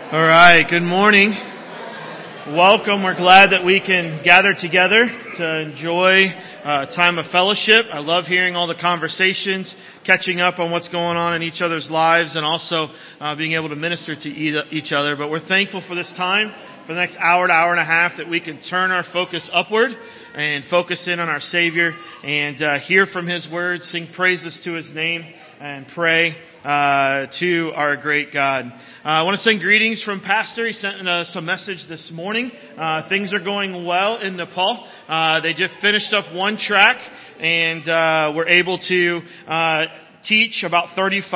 All right, good morning. Welcome. We're glad that we can gather together to enjoy a time of fellowship. I love hearing all the conversations, catching up on what's going on in each other's lives, and also being able to minister to each other. But we're thankful for this time, for the next hour to hour and a half, that we can turn our focus upward and focus in on our Savior and hear from His Word, sing praises to His name, and pray to our great God. I want to send greetings from Pastor. He sent us a message this morning. Things are going well in Nepal. They just finished up one track and were able to teach about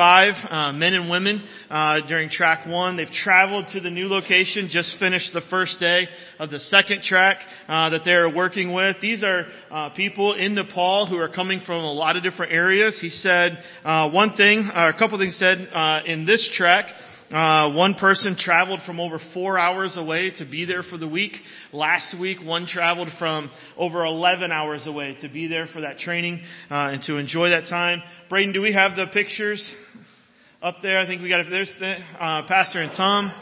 35 men and women during track one. They've traveled to the new location, just finished the first day of the second track that they're working with. These are people in Nepal who are coming from a lot of different areas. He said a couple things said in this track. One person traveled from over 4 hours away to be there for the week. Last week, one traveled from over 11 hours away to be there for that training and to enjoy that time. Braden, do we have the pictures up there? I think we got it. There's Pastor and Tom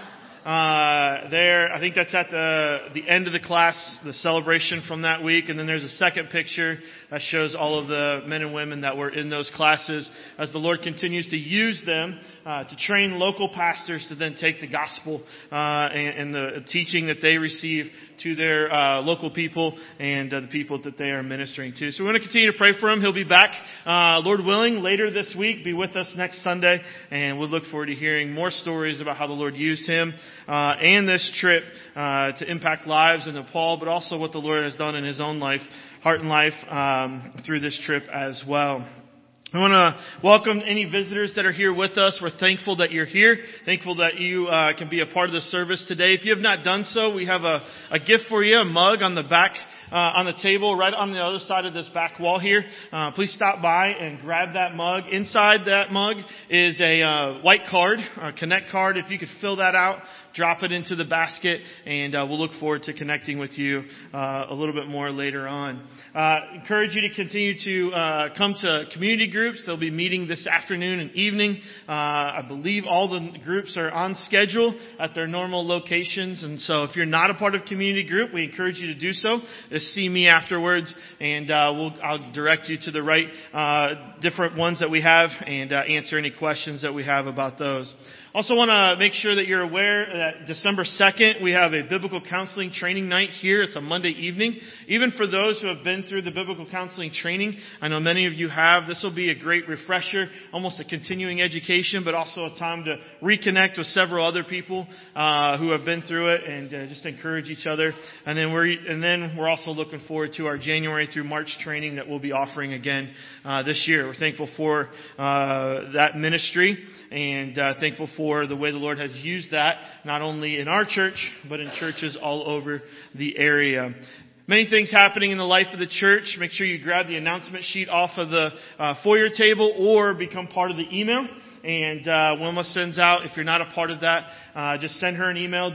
there. I think that's at the end of the class, the celebration from that week. And then there's a second picture that shows all of the men and women that were in those classes as the Lord continues to use them to train local pastors to then take the gospel and the teaching that they receive to their local people and the people that they are ministering to. So we want to continue to pray for him. He'll be back, Lord willing, later this week. Be with us next Sunday, and we'll look forward to hearing more stories about how the Lord used him and this trip to impact lives in Nepal, but also what the Lord has done in his own life, heart and life, through this trip as well. I want to welcome any visitors that are here with us. We're thankful that you're here. Thankful that you can be a part of the service today. If you have not done so, we have a gift for you, a mug on the back, on the table, right on the other side of this back wall here. Please stop by and grab that mug. Inside that mug is a white card, a Connect card. If you could fill that out, drop it into the basket, and we'll look forward to connecting with you a little bit more later on. Encourage you to continue to come to community groups. They'll be meeting this afternoon and evening. I believe all the groups are on schedule at their normal locations, and so if you're not a part of community group, we encourage you to do so. Just see me afterwards, and I'll direct you to the right different ones that we have and answer any questions that we have about those. Also want to make sure that you're aware that December 2nd, we have a biblical counseling training night here. It's a Monday evening. Even for those who have been through the biblical counseling training, I know many of you have, this will be a great refresher, almost a continuing education, but also a time to reconnect with several other people who have been through it and just encourage each other. And then we're also looking forward to our January through March training that we'll be offering again this year. We're thankful for that ministry and thankful for the way the Lord has used that, not only in our church, but in churches all over the area. Many things happening in the life of the church. Make sure you grab the announcement sheet off of the foyer table or become part of the email. And Wilma sends out, if you're not a part of that, just send her an email,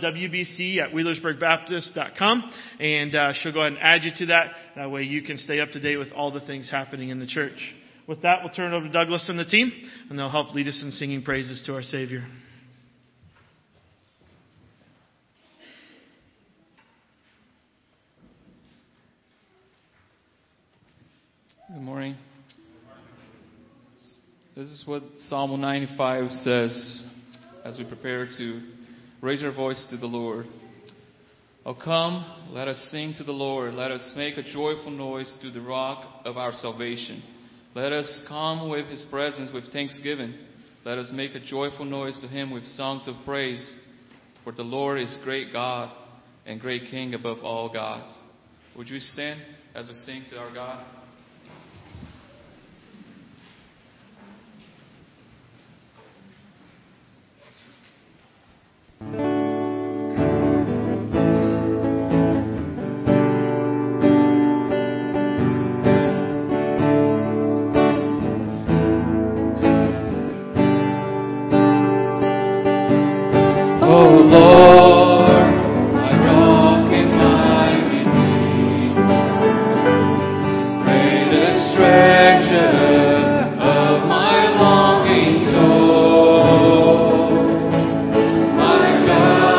wbc@wheelersburgbaptist.com, and she'll go ahead and add you to that. That way you can stay up to date with all the things happening in the church. With that, we'll turn it over to Douglas and the team, and they'll help lead us in singing praises to our Savior. Good morning. This is what Psalm 95 says as we prepare to raise our voice to the Lord. Oh, come, let us sing to the Lord. Let us make a joyful noise to the rock of our salvation. Let us come with His presence with thanksgiving. Let us make a joyful noise to Him with songs of praise. For the Lord is great God and great King above all gods. Would you stand as we sing to our God? My God.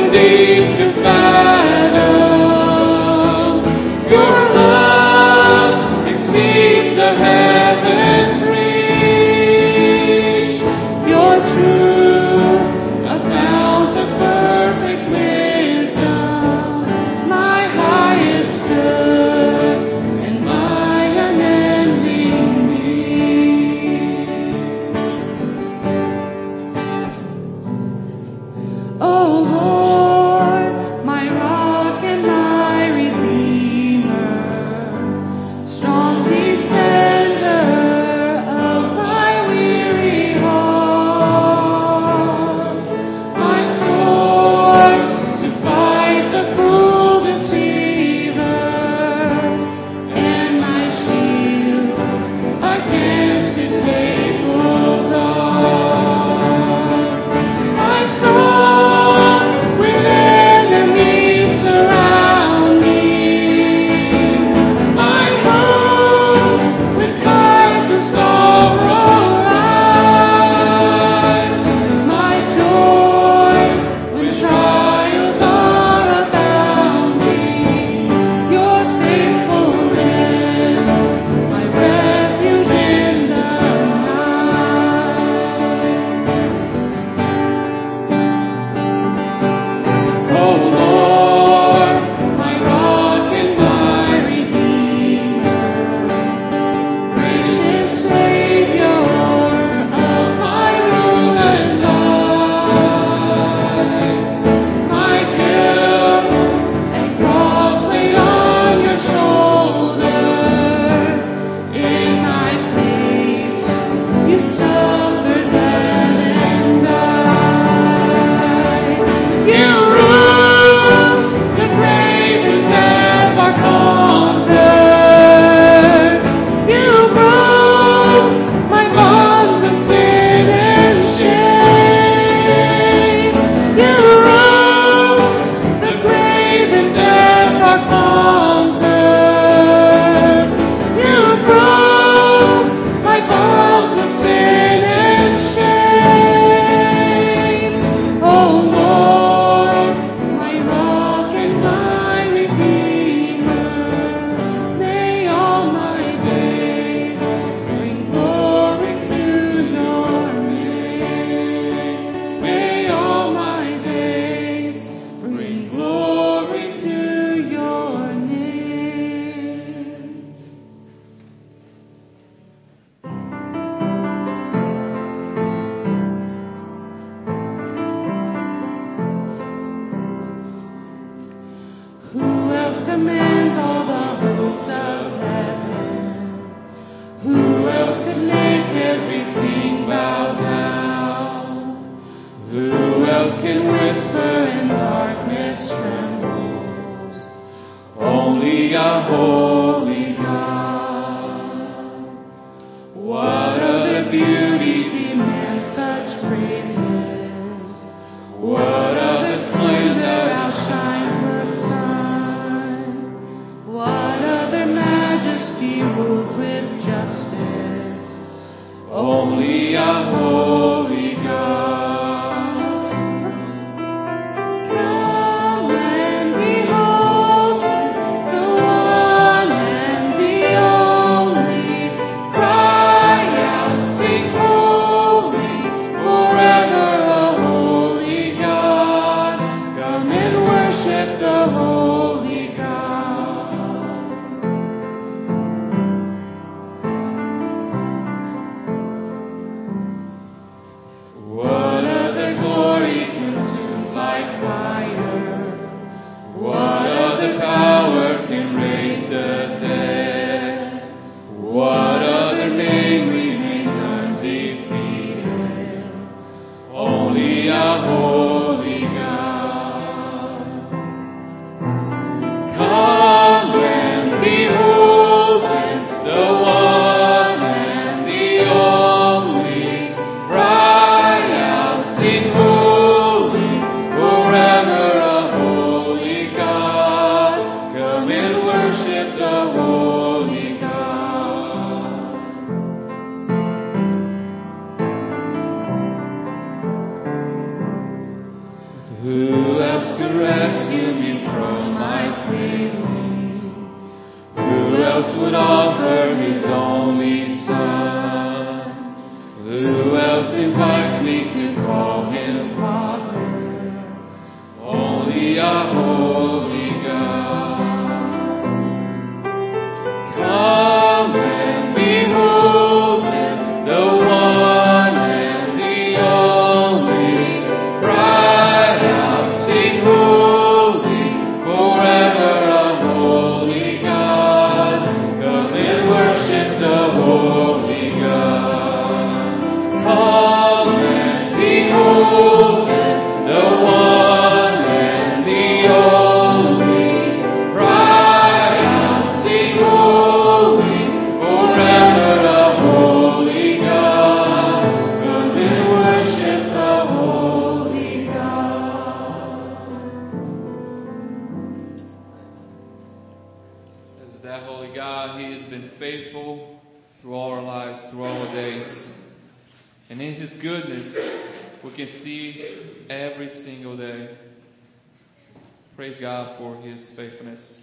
Sing faithful through all our lives, through all our days. And in His goodness, we can see every single day. Praise God for His faithfulness.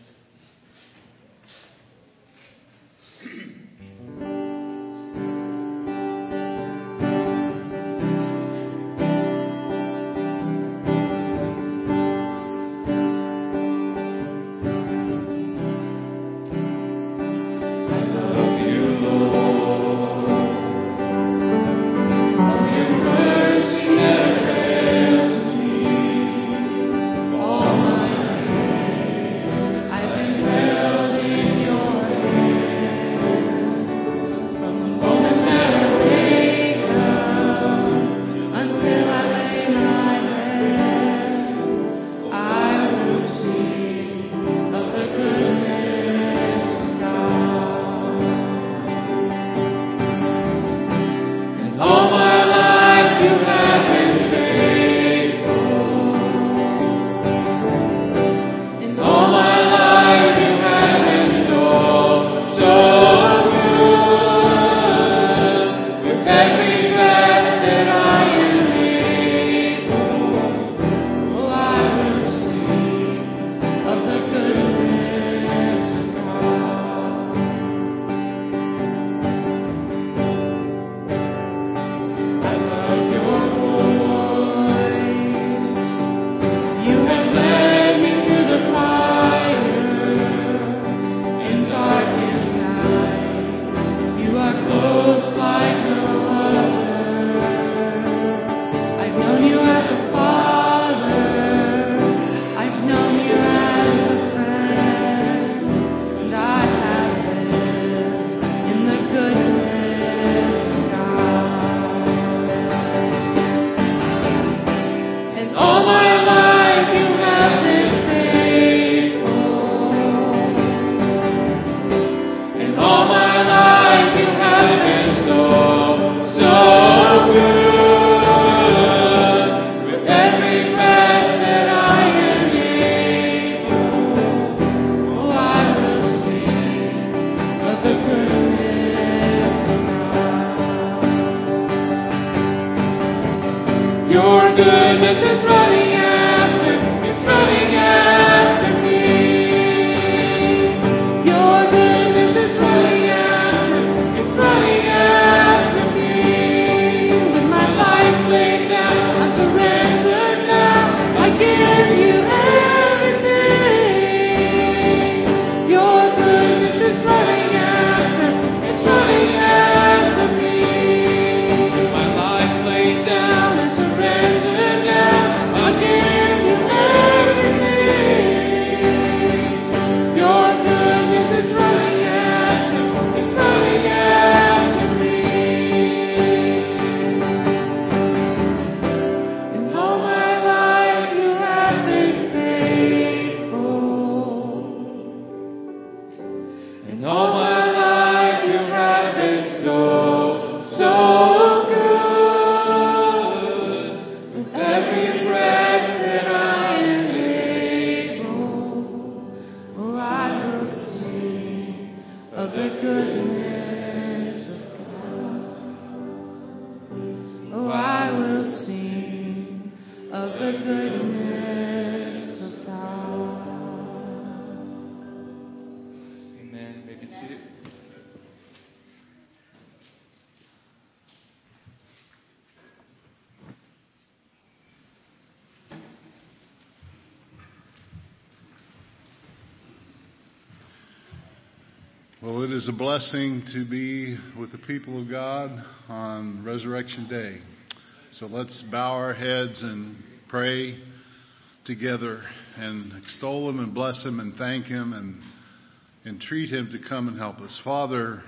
Well, it is a blessing to be with the people of God on Resurrection Day. So let's bow our heads and pray together and extol Him and bless Him and thank Him and entreat Him to come and help us. Father,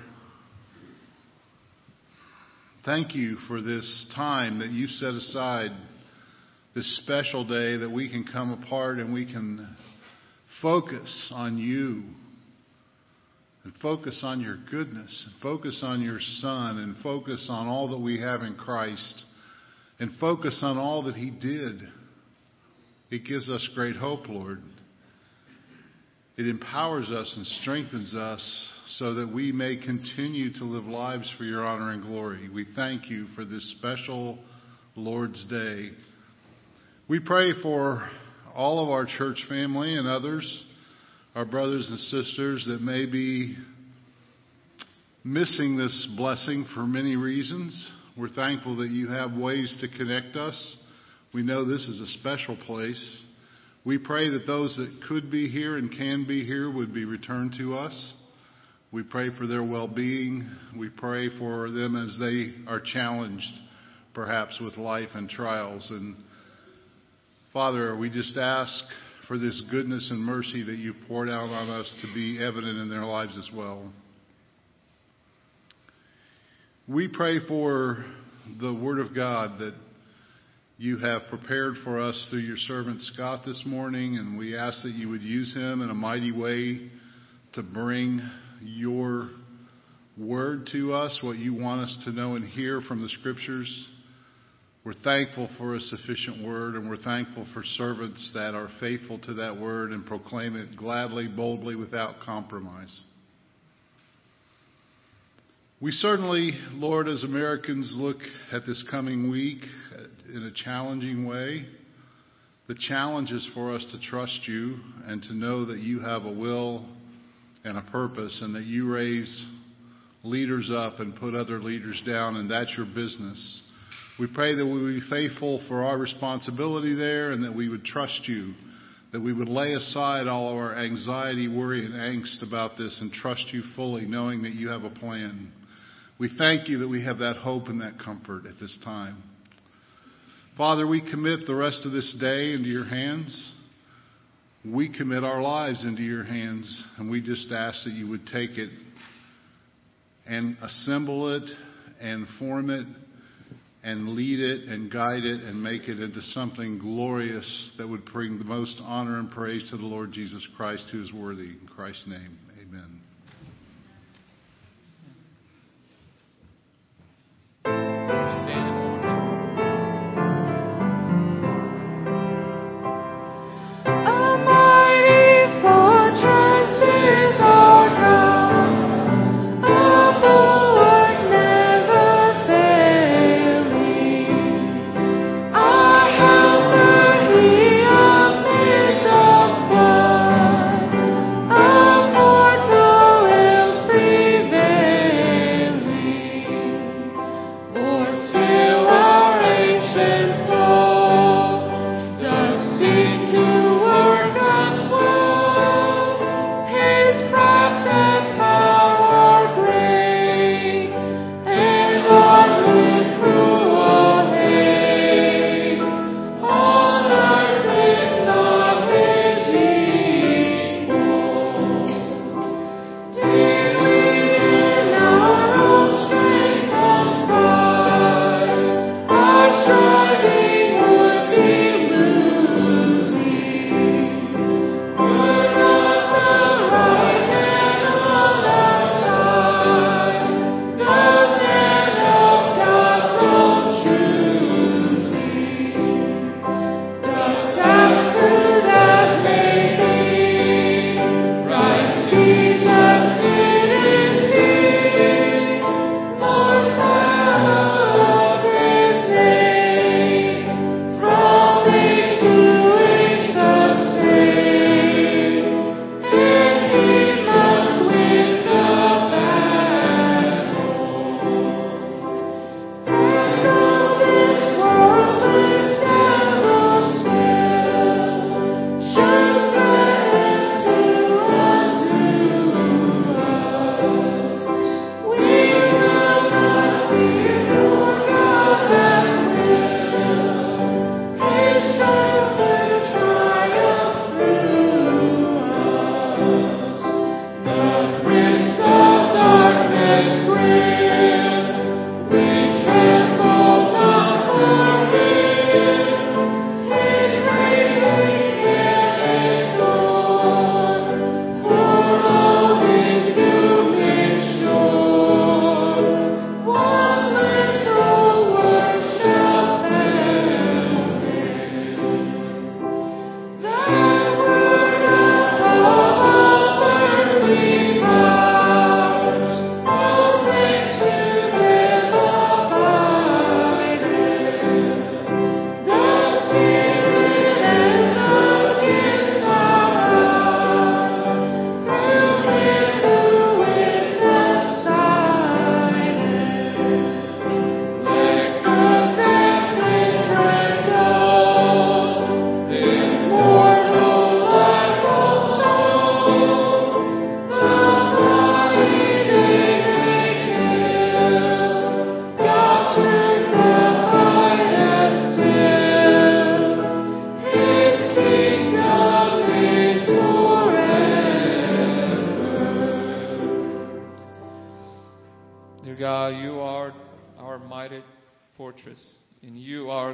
thank You for this time that You set aside, this special day that we can come apart and we can focus on You. And focus on Your goodness, and focus on Your Son, and focus on all that we have in Christ, and focus on all that He did. It gives us great hope, Lord. It empowers us and strengthens us so that we may continue to live lives for your honor and glory. We thank you for this special Lord's Day. We pray for all of our church family and others, our brothers and sisters that may be missing this blessing for many reasons. We're thankful that you have ways to connect us. We know this is a special place. We pray that those that could be here and can be here would be returned to us. We pray for their well-being. We pray for them as they are challenged, perhaps with life and trials. And Father, we just ask for this goodness and mercy that you've poured out on us to be evident in their lives as well. We pray for the Word of God that you have prepared for us through your servant Scott this morning, and we ask that you would use him in a mighty way to bring your word to us, what you want us to know and hear from the Scriptures. We're thankful for a sufficient word, and we're thankful for servants that are faithful to that word and proclaim it gladly, boldly, without compromise. We certainly, Lord, as Americans look at this coming week in a challenging way. The challenge is for us to trust you and to know that you have a will and a purpose and that you raise leaders up and put other leaders down, and that's your business. We pray that we would be faithful for our responsibility there and that we would trust you, that we would lay aside all of our anxiety, worry, and angst about this and trust you fully, knowing that you have a plan. We thank you that we have that hope and that comfort at this time. Father, we commit the rest of this day into your hands. We commit our lives into your hands, and we just ask that you would take it and assemble it and form it and lead it and guide it and make it into something glorious that would bring the most honor and praise to the Lord Jesus Christ, who is worthy. In Christ's name, amen. Mortal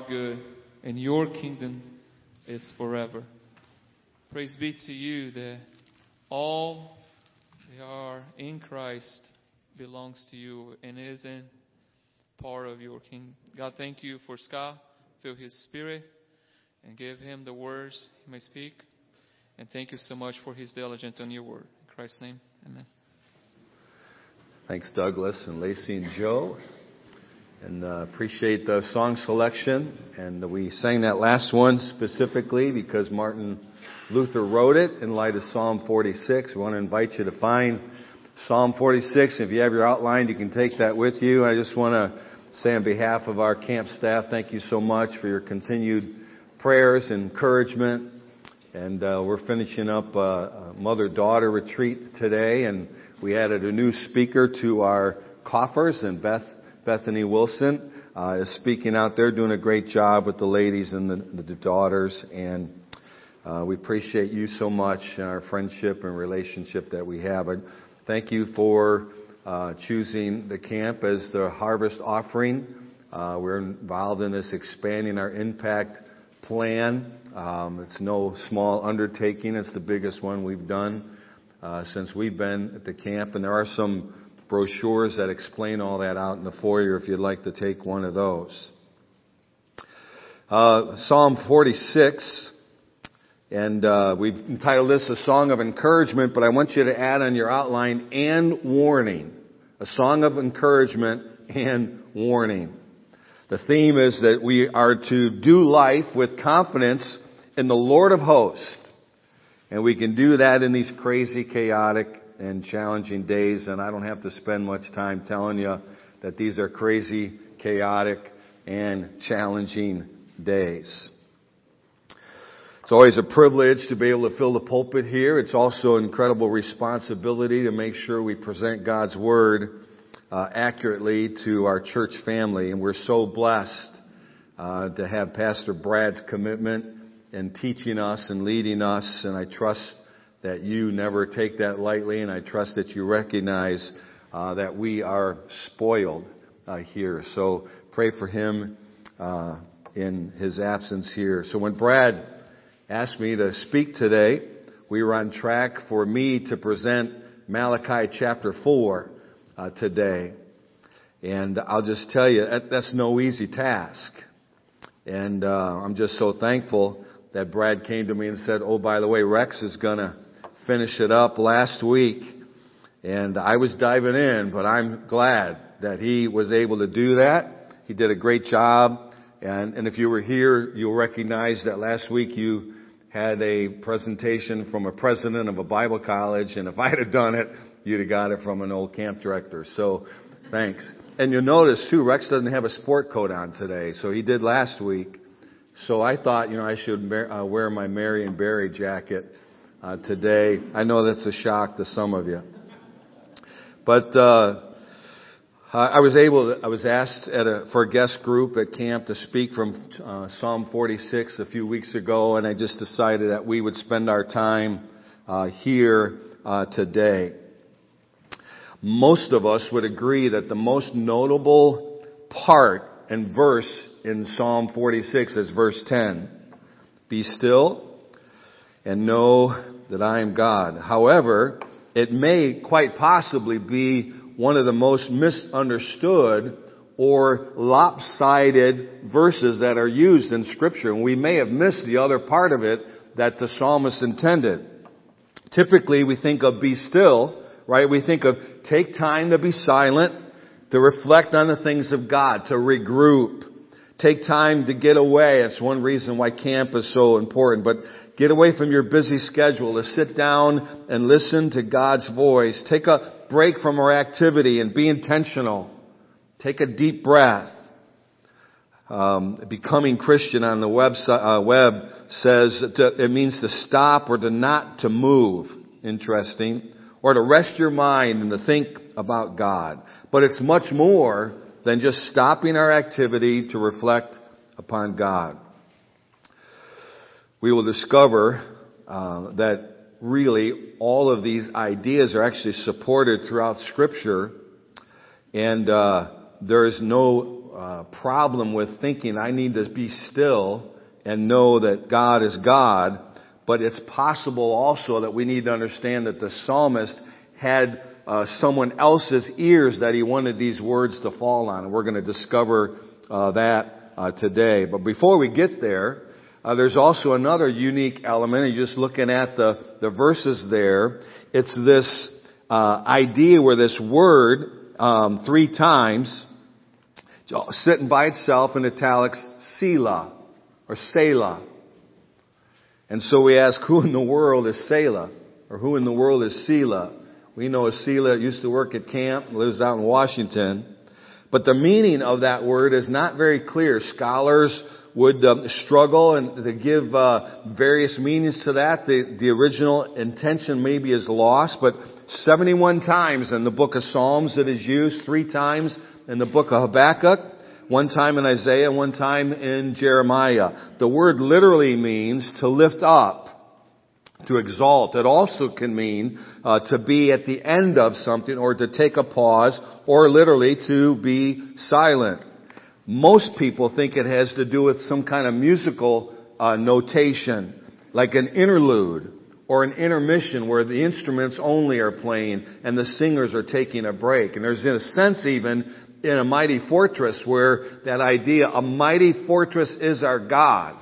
good, and your kingdom is forever. Praise be to you that all they are in Christ belongs to you and is in part of your kingdom. God, thank you for Scott. Fill his spirit and give him the words he may speak. And thank you so much for his diligence on your word. In Christ's name, amen. Thanks, Douglas and Lacey and Joe. And appreciate the song selection. And we sang that last one specifically because Martin Luther wrote it in light of Psalm 46. We want to invite you to find Psalm 46. If you have your outline, you can take that with you. I just want to say on behalf of our camp staff, thank you so much for your continued prayers and encouragement. And we're finishing up a mother-daughter retreat today. And we added a new speaker to our coffers, and Bethany Wilson is speaking out there, doing a great job with the ladies and the daughters. And we appreciate you so much and our friendship and relationship that we have. And thank you for choosing the camp as the harvest offering. We're involved in this expanding our impact plan. It's no small undertaking. It's the biggest one we've done since we've been at the camp. And there are some brochures that explain all that out in the foyer if you'd like to take one of those. Psalm 46, and we've entitled this A Song of Encouragement, but I want you to add on your outline, and warning. A song of encouragement and warning. The theme is that we are to do life with confidence in the Lord of hosts. And we can do that in these crazy, chaotic, and challenging days, and I don't have to spend much time telling you that these are crazy, chaotic, and challenging days. It's always a privilege to be able to fill the pulpit here. It's also an incredible responsibility to make sure we present God's Word accurately to our church family, and we're so blessed to have Pastor Brad's commitment in teaching us and leading us, and I trust that you never take that lightly, and I trust that you recognize that we are spoiled here. So pray for him in his absence here. So when Brad asked me to speak today, we were on track for me to present Malachi chapter 4 today. And I'll just tell you, that's no easy task. And I'm just so thankful that Brad came to me and said, oh, by the way, Rex is going to finish it up last week. And I was diving in, but I'm glad that he was able to do that. He did a great job. And if you were here, you'll recognize that last week you had a presentation from a president of a Bible college. And if I had done it, you'd have got it from an old camp director. So thanks. And you'll notice too, Rex doesn't have a sport coat on today. So he did last week. So I thought, I should wear my Marion Barry jacket today. I know that's a shock to some of you. But I was asked for a guest group at camp to speak from Psalm 46 a few weeks ago, and I just decided that we would spend our time here today. Most of us would agree that the most notable part and verse in Psalm 46 is verse 10. Be still and know that I am God. However, it may quite possibly be one of the most misunderstood or lopsided verses that are used in Scripture. And we may have missed the other part of it that the psalmist intended. Typically, we think of be still, right? We think of take time to be silent, to reflect on the things of God, to regroup. Take time to get away. That's one reason why camp is so important. But get away from your busy schedule, to sit down and listen to God's voice. Take a break from our activity and be intentional. Take a deep breath. Becoming Christian on the web says it means to stop or to not to move. Interesting. Or to rest your mind and to think about God. But it's much more than just stopping our activity to reflect upon God. We will discover that really all of these ideas are actually supported throughout Scripture, and there is no problem with thinking I need to be still and know that God is God. But it's possible also that we need to understand that the psalmist had someone else's ears that he wanted these words to fall on. And we're going to discover that today. But before we get there, there's also another unique element. You're just looking at the verses there. It's this idea where this word 3 times, sitting by itself in italics, Selah or Selah. And so we ask, who in the world is Selah? Or who in the world is Selah? We know Selah used to work at camp, lives out in Washington. But the meaning of that word is not very clear. Scholars would struggle and to give various meanings to that. The original intention maybe is lost, but 71 times in the book of Psalms it is used, 3 times in the book of Habakkuk, 1 time in Isaiah, 1 time in Jeremiah. The word literally means to lift up, to exalt. It also can mean to be at the end of something or to take a pause or literally to be silent. Most people think it has to do with some kind of musical notation, like an interlude or an intermission where the instruments only are playing and the singers are taking a break. And there's in a sense even in a mighty fortress where that idea, a mighty fortress is our God,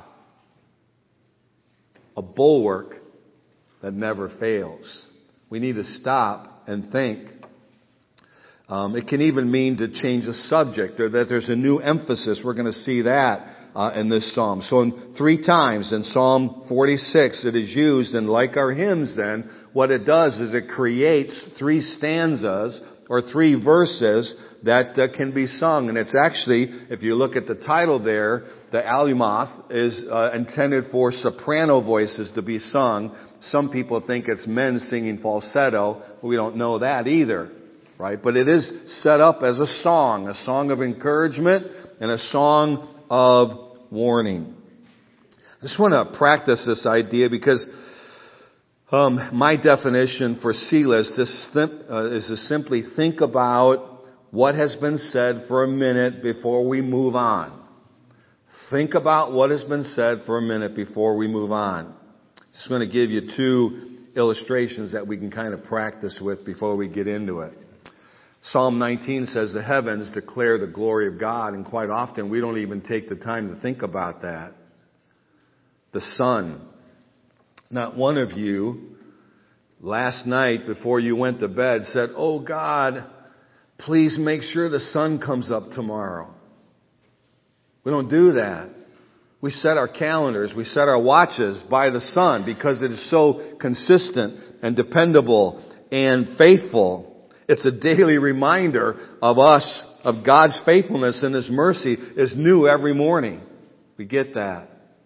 a bulwark that never fails. We need to stop and think. It can even mean to change the subject or that there's a new emphasis. We're going to see that in this psalm. So in 3 times in Psalm 46 it is used, and like our hymns then, what it does is it creates 3 stanzas or 3 verses that can be sung. And it's actually, if you look at the title there, the Alumoth is intended for soprano voices to be sung. Some people think it's men singing falsetto. We don't know that either, right? But it is set up as a song of encouragement and a song of warning. I just want to practice this idea because my definition for Selah is to simply think about what has been said for a minute before we move on. Think about what has been said for a minute before we move on. Just going to give you 2 illustrations that we can kind of practice with before we get into it. Psalm 19 says the heavens declare the glory of God, and quite often we don't even take the time to think about that. The sun. Not one of you last night before you went to bed said, "Oh God, please make sure the sun comes up tomorrow." We don't do that. We set our calendars, we set our watches by the sun because it is so consistent and dependable and faithful. It's a daily reminder of us, of God's faithfulness and His mercy is new every morning. We get that.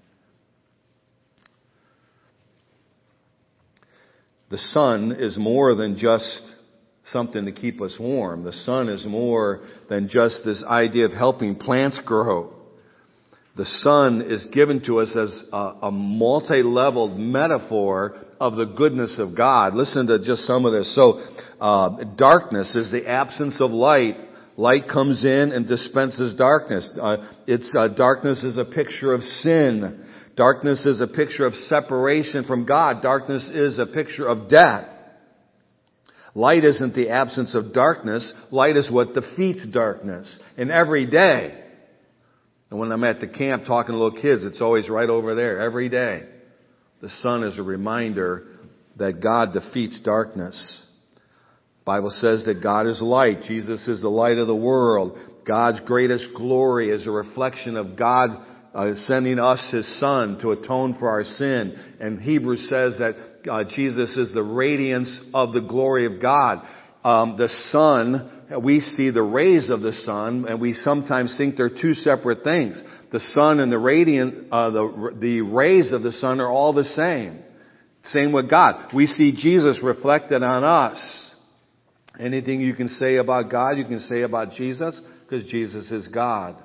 The sun is more than just something to keep us warm. The sun is more than just this idea of helping plants grow. The sun is given to us as a multi-leveled metaphor of the goodness of God. Listen to just some of this. So, darkness is the absence of light. Light comes in and dispenses darkness. Darkness is a picture of sin. Darkness is a picture of separation from God. Darkness is a picture of death. Light isn't the absence of darkness. Light is what defeats darkness. And every day, and when I'm at the camp talking to little kids, it's always right over there, every day. The sun is a reminder that God defeats darkness. The Bible says that God is light. Jesus is the light of the world. God's greatest glory is a reflection of God sending us His Son to atone for our sin. And Hebrews says that Jesus is the radiance of the glory of God. The sun, we see the rays of the sun, and we sometimes think they're 2 separate things. The sun and the rays of the sun are all the same. Same with God. We see Jesus reflected on us. Anything you can say about God, you can say about Jesus, because Jesus is God.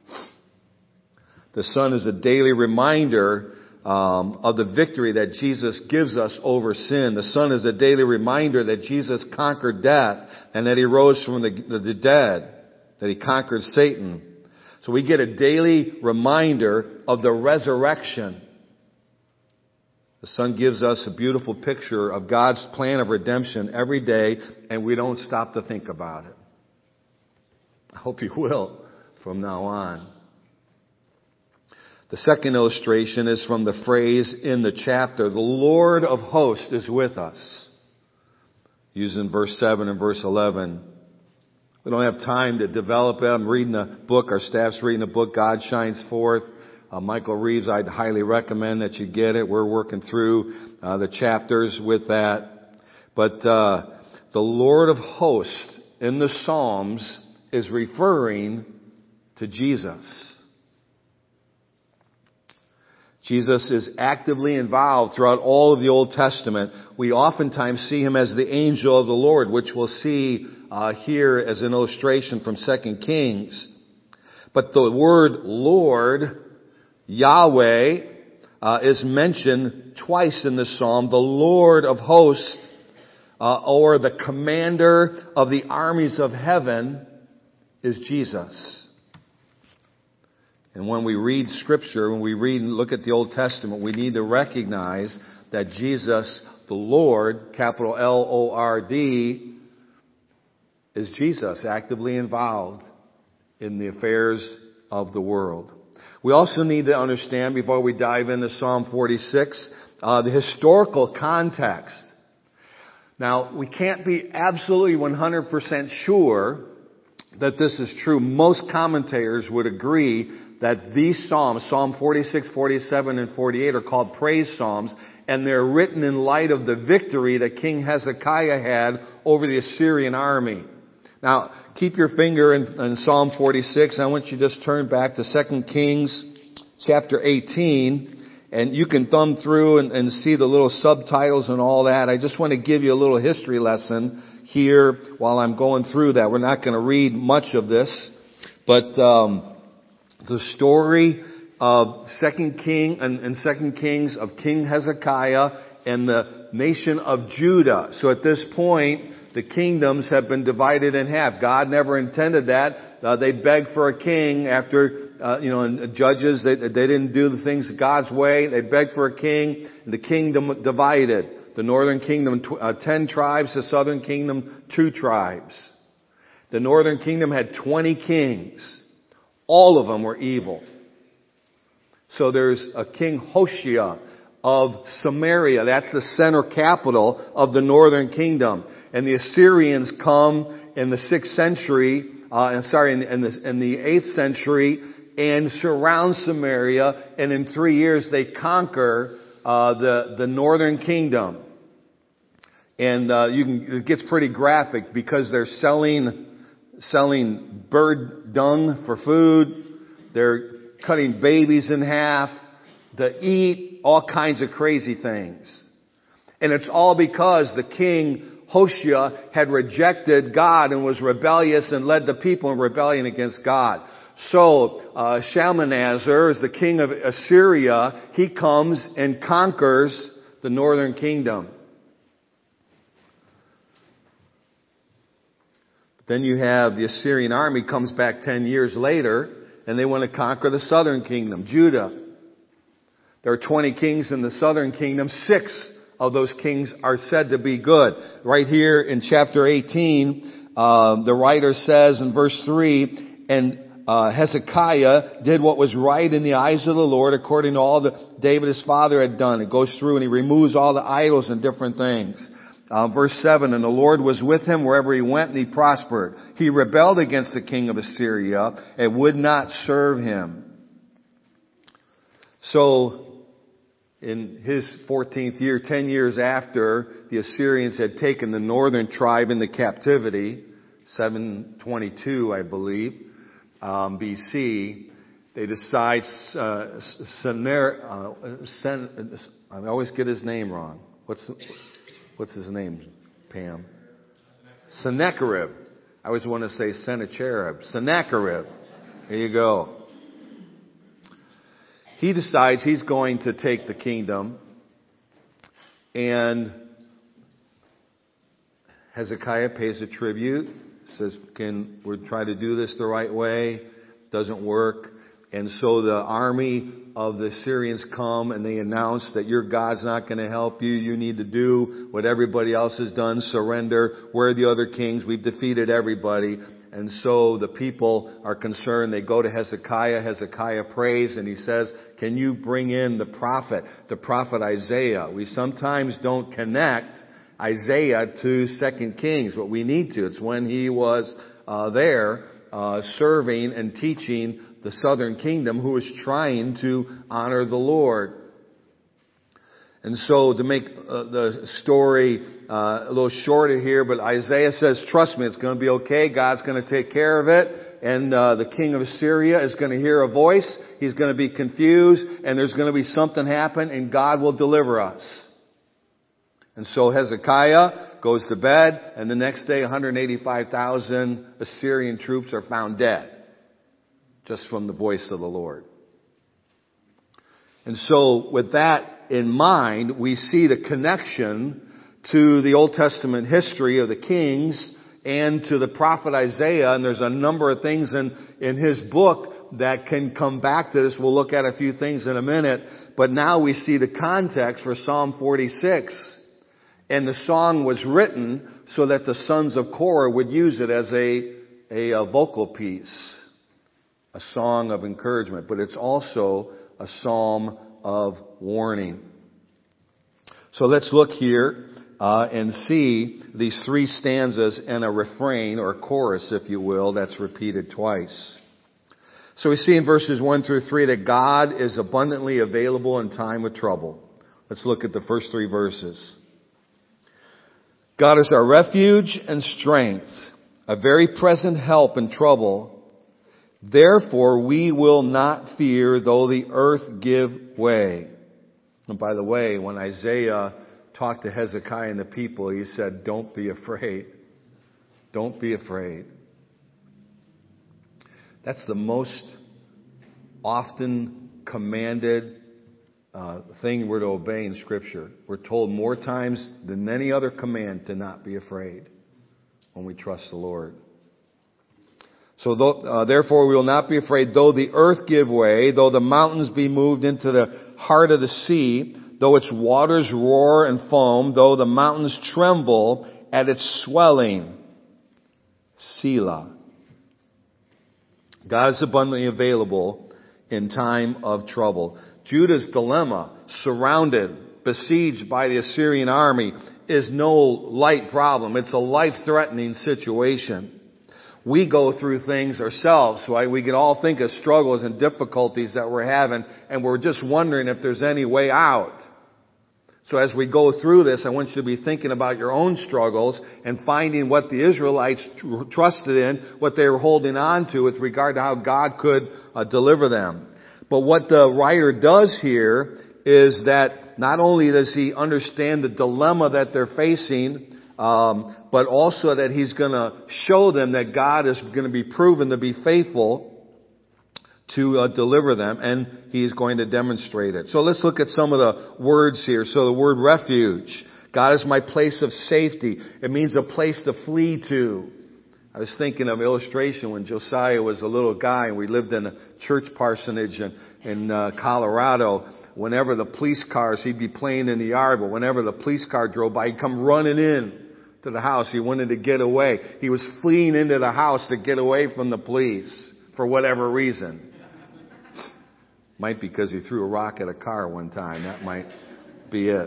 The sun is a daily reminder of the victory that Jesus gives us over sin. The sun is a daily reminder that Jesus conquered death and that He rose from the dead, that He conquered Satan. So we get a daily reminder of the resurrection. The Son gives us a beautiful picture of God's plan of redemption every day, and we don't stop to think about it. I hope you will from now on. The second illustration is from the phrase in the chapter, the Lord of hosts is with us. Using verse 7 and verse 11. We don't have time to develop it. I'm reading a book, our staff's reading a book, God Shines Forth. Michael Reeves, I'd highly recommend that you get it. We're working through the chapters with that. But the Lord of hosts in the Psalms is referring to Jesus. Jesus is actively involved throughout all of the Old Testament. We oftentimes see him as the angel of the Lord, which we'll see here as an illustration from 2 Kings. But the word Lord, Yahweh, is mentioned twice in the psalm. The Lord of hosts, or the commander of the armies of heaven, is Jesus. And when we read Scripture, when we read and look at the Old Testament, we need to recognize that Jesus, the Lord, capital L-O-R-D, is Jesus, actively involved in the affairs of the world. We also need to understand, before we dive into Psalm 46, the historical context. Now, we can't be absolutely 100% sure that this is true. Most commentators would agree that these Psalms, Psalm 46, 47, and 48, are called praise Psalms, and they're written in light of the victory that King Hezekiah had over the Assyrian army. Now, keep your finger in Psalm 46. I want you to just turn back to 2 Kings chapter 18, and you can thumb through and see the little subtitles and all that. I just want to give you a little history lesson here while I'm going through that. We're not going to read much of this, but the story of 2 Kings of King Hezekiah and the nation of Judah. So at this point, the kingdoms have been divided in half. God never intended that. They begged for a king after, in Judges, they didn't do the things God's way. They begged for a king, and the kingdom divided. The northern kingdom, 10 tribes. The southern kingdom, 2 tribes. The northern kingdom had 20 kings. All of them were evil. So there's a king Hoshea of Samaria. That's the center capital of the northern kingdom. And the Assyrians come in the 6th century, in the 8th century, and surround Samaria. And in 3 years they conquer the northern kingdom. And it gets pretty graphic because they're selling bird dung for food. They're cutting babies in half to eat, all kinds of crazy things. And it's all because the king Hoshea had rejected God and was rebellious and led the people in rebellion against God. So Shalmaneser is the king of Assyria. He comes and conquers the northern kingdom. Then you have the Assyrian army comes back 10 years later, and they want to conquer the southern kingdom, Judah. There are 20 kings in the southern kingdom. 6 of those kings are said to be good. Right here in chapter 18, the writer says in verse 3, and Hezekiah did what was right in the eyes of the Lord according to all that David his father had done. It goes through and he removes all the idols and different things. Verse 7, and the Lord was with him wherever he went, and he prospered. He rebelled against the king of Assyria and would not serve him. So, in his 14th year, 10 years after the Assyrians had taken the northern tribe into captivity, 722, I believe, BC, they decide, I always get his name wrong. What's his name, Pam? Sennacherib. I always want to say Sennacherib. Sennacherib. There you go. He decides he's going to take the kingdom, and Hezekiah pays a tribute, says, we'll try to do this the right way. doesn't work. And so the army of the Syrians come and they announce that your God's not going to help you. You need to do what everybody else has done. Surrender. We're the other kings. We've defeated everybody. And so the people are concerned. They go to Hezekiah. Hezekiah prays and he says, can you bring in the prophet Isaiah? We sometimes don't connect Isaiah to 2 Kings, but we need to. It's when he was there serving and teaching the southern kingdom who was trying to honor the Lord. And so to make the story a little shorter here, but Isaiah says, trust me, it's going to be okay. God's going to take care of it. And the king of Assyria is going to hear a voice. He's going to be confused and there's going to be something happen and God will deliver us. And so Hezekiah goes to bed and the next day 185,000 Assyrian troops are found dead. Just from the voice of the Lord. And so with that in mind, we see the connection to the Old Testament history of the kings and to the prophet Isaiah. And there's a number of things in his book that can come back to this. We'll look at a few things in a minute. But now we see the context for Psalm 46. And the song was written so that the sons of Korah would use it as a vocal piece. A song of encouragement, but it's also a psalm of warning. So let's look here and see these three stanzas and a refrain or chorus, if you will, that's repeated twice. So we see in verses 1 through 3 that God is abundantly available in time of trouble. Let's look at the first three verses. God is our refuge and strength, a very present help in trouble. Therefore we will not fear though the earth give way. And by the way, when Isaiah talked to Hezekiah and the people, he said, don't be afraid. Don't be afraid. That's the most often commanded thing we're to obey in Scripture. We're told more times than any other command to not be afraid when we trust the Lord. So therefore we will not be afraid, though the earth give way, though the mountains be moved into the heart of the sea, though its waters roar and foam, though the mountains tremble at its swelling. Selah. God is abundantly available in time of trouble. Judah's dilemma, surrounded, besieged by the Assyrian army, is no light problem. It's a life-threatening situation. We go through things ourselves, right? We can all think of struggles and difficulties that we're having, and we're just wondering if there's any way out. So as we go through this, I want you to be thinking about your own struggles and finding what the Israelites trusted in, what they were holding on to with regard to how God could deliver them. But what the writer does here is that not only does he understand the dilemma that they're facing, but also that he's going to show them that God is going to be proven to be faithful to deliver them, and he's going to demonstrate it. So let's look at some of the words here. So the word refuge. God is my place of safety. It means a place to flee to. I was thinking of illustration when Josiah was a little guy and we lived in a church parsonage in Colorado. Whenever the police cars, he'd be playing in the yard, but whenever the police car drove by, he'd come running in to the house. He wanted to get away. He was fleeing into the house to get away from the police for whatever reason. Might be because he threw a rock at a car one time. That might be it.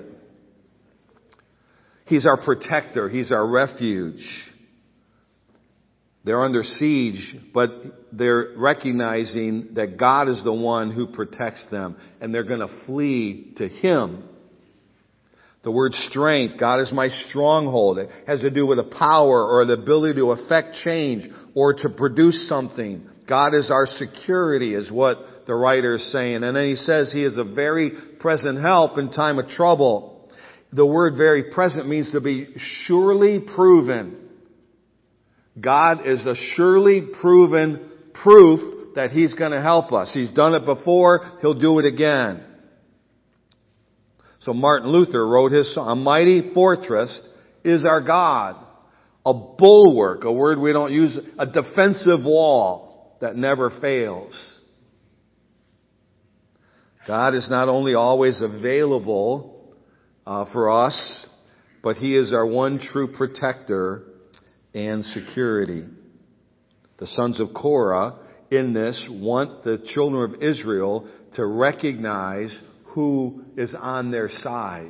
He's our protector. He's our refuge. They're under siege, but they're recognizing that God is the one who protects them, and they're going to flee to Him. The word strength, God is my stronghold. It has to do with the power or the ability to affect change or to produce something. God is our security, is what the writer is saying. And then he says He is a very present help in time of trouble. The word very present means to be surely proven. God is a surely proven proof that He's going to help us. He's done it before. He'll do it again. So Martin Luther wrote his song, "A mighty fortress is our God, a bulwark," a word we don't use, a defensive wall. that never fails. God is not only always available for us, but He is our one true protector and security. The sons of Korah in this want the children of Israel to recognize who is on their side.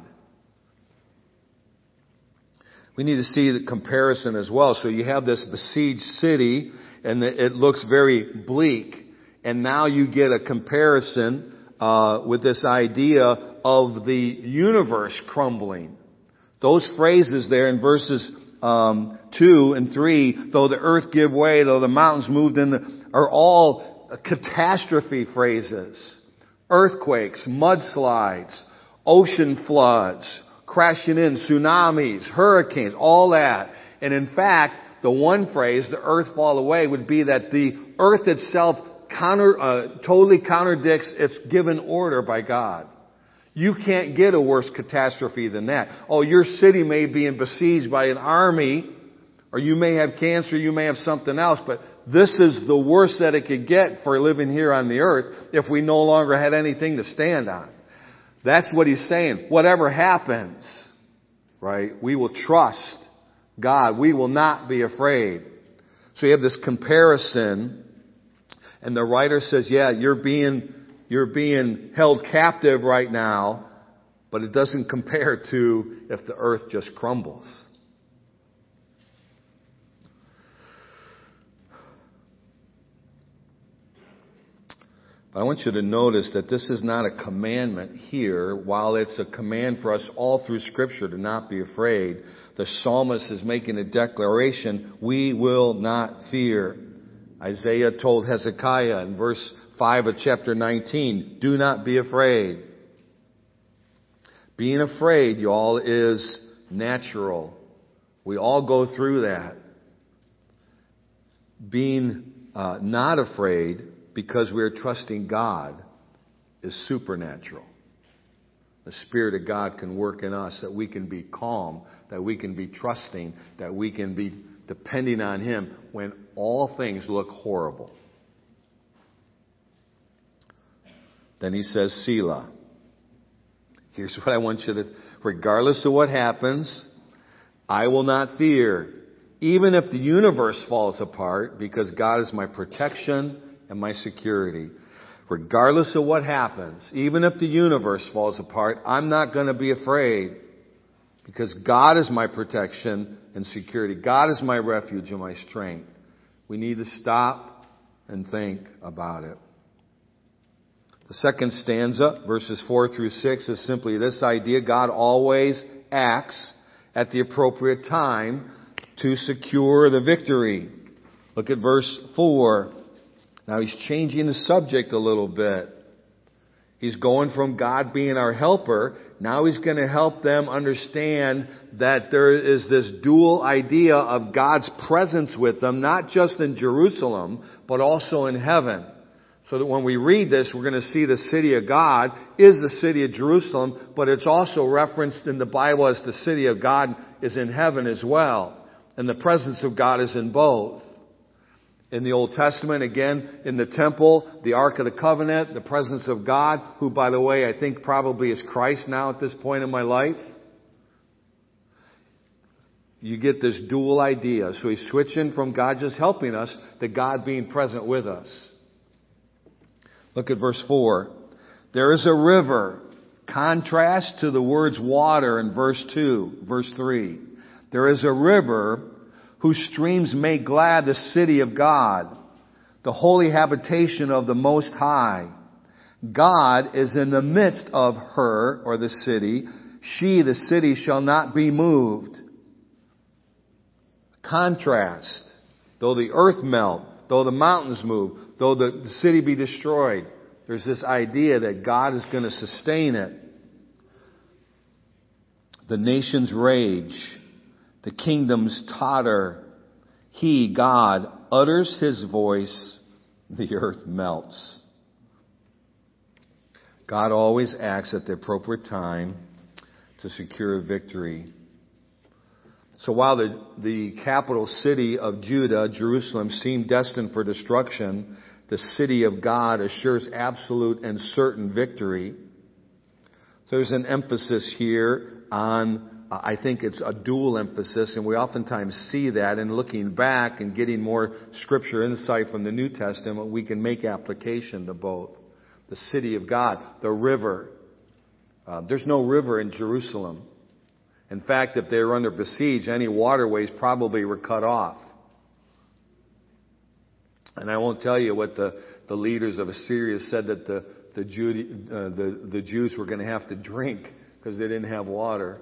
We need to see the comparison as well. So you have this besieged city, and it looks very bleak. And now you get a comparison with this idea of the universe crumbling. Those phrases there in verses 2 and 3, though the earth give way, though the mountains moved in, are all catastrophe phrases. Earthquakes, mudslides, ocean floods, crashing in, tsunamis, hurricanes, all that. And in fact, the one phrase, the earth fall away, would be that the earth itself totally contradicts its given order by God. You can't get a worse catastrophe than that. Oh, your city may be besieged by an army, or you may have cancer, you may have something else, but this is the worst that it could get for living here on the earth if we no longer had anything to stand on. That's what he's saying. Whatever happens, right, we will trust God. We will not be afraid. So you have this comparison, and the writer says, yeah, you're being held captive right now, but it doesn't compare to if the earth just crumbles. I want you to notice that this is not a commandment here. While it's a command for us all through Scripture to not be afraid, the psalmist is making a declaration, we will not fear. Isaiah told Hezekiah in verse 5 of chapter 19, do not be afraid. Being afraid, y'all, is natural. We all go through that. Being not afraid, because we are trusting God, is supernatural. The Spirit of God can work in us that we can be calm, that we can be trusting, that we can be depending on Him when all things look horrible. Then he says, Selah. Here's what I want you to, regardless of what happens, I will not fear. Even if the universe falls apart, because God is my protection and my security. Regardless of what happens, even if the universe falls apart, I'm not going to be afraid, because God is my protection and security. God is my refuge and my strength. We need to stop and think about it. The second stanza, verses 4 through 6, is simply this idea: God always acts at the appropriate time to secure the victory. Look at verse 4. Now he's changing the subject a little bit. He's going from God being our helper. Now he's going to help them understand that there is this dual idea of God's presence with them, not just in Jerusalem, but also in heaven. So that when we read this, we're going to see the city of God is the city of Jerusalem, but it's also referenced in the Bible as the city of God is in heaven as well. And the presence of God is in both. In the Old Testament, again, in the temple, the Ark of the Covenant, the presence of God, who, by the way, I think probably is Christ now at this point in my life. You get this dual idea. So he's switching from God just helping us to God being present with us. Look at verse 4. There is a river. Contrast to the words water in verse 2, verse 3. There is a river whose streams make glad the city of God, the holy habitation of the Most High. God is in the midst of her, or the city. She, the city, shall not be moved. Contrast. Though the earth melt, though the mountains move, though the city be destroyed, there's this idea that God is going to sustain it. The nations rage. The kingdoms totter. He, God, utters His voice. The earth melts. God always acts at the appropriate time to secure a victory. So while the capital city of Judah, Jerusalem, seemed destined for destruction, the city of God assures absolute and certain victory. So there's an emphasis here on, I think it's a dual emphasis, and we oftentimes see that in looking back and getting more scripture insight from the New Testament, we can make application to both. The city of God, the river. There's no river in Jerusalem. In fact, if they were under besiege, any waterways probably were cut off. And I won't tell you what the leaders of Assyria said that the Jews were going to have to drink because they didn't have water.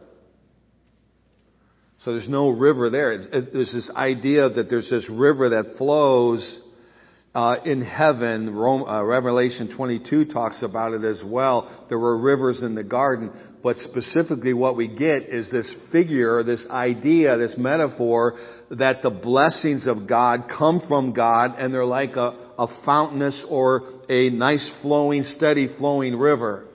So there's no river there. There's this idea that there's this river that flows in heaven. Revelation 22 talks about it as well. There were rivers in the garden. But specifically what we get is this figure, this idea, this metaphor that the blessings of God come from God and they're like a fountainous or a nice flowing, steady flowing river.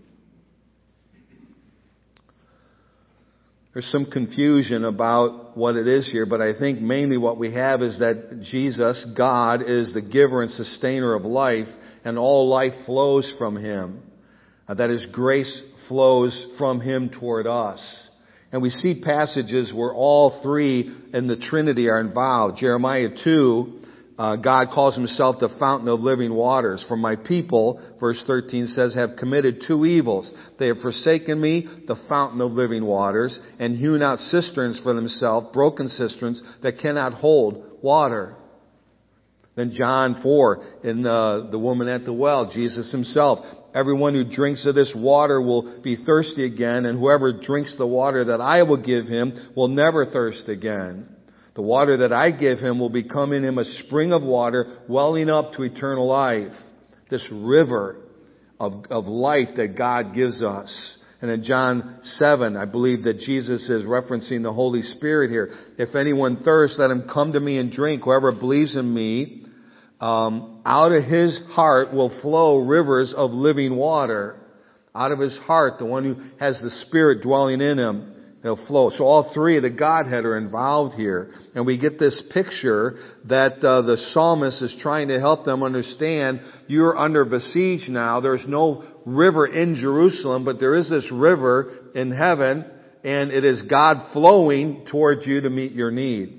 There's some confusion about what it is here, but I think mainly what we have is that Jesus, God, is the giver and sustainer of life, and all life flows from Him. That His grace flows from Him toward us. And we see passages where all three in the Trinity are involved. Jeremiah 2, God calls Himself the fountain of living waters. For my people, verse 13 says, have committed two evils. They have forsaken me, the fountain of living waters, and hewn out cisterns for themselves, broken cisterns that cannot hold water. Then John 4, in the woman at the well, Jesus Himself, everyone who drinks of this water will be thirsty again, and whoever drinks the water that I will give him will never thirst again. The water that I give him will become in him a spring of water welling up to eternal life. This river of life that God gives us. And in John 7, I believe that Jesus is referencing the Holy Spirit here. If anyone thirsts, let him come to me and drink. Whoever believes in me, out of his heart will flow rivers of living water. Out of his heart, the one who has the Spirit dwelling in him, it'll flow. So all three of the Godhead are involved here. And we get this picture that the psalmist is trying to help them understand, you're under besiege now. There's no river in Jerusalem, but there is this river in heaven, and it is God flowing towards you to meet your need.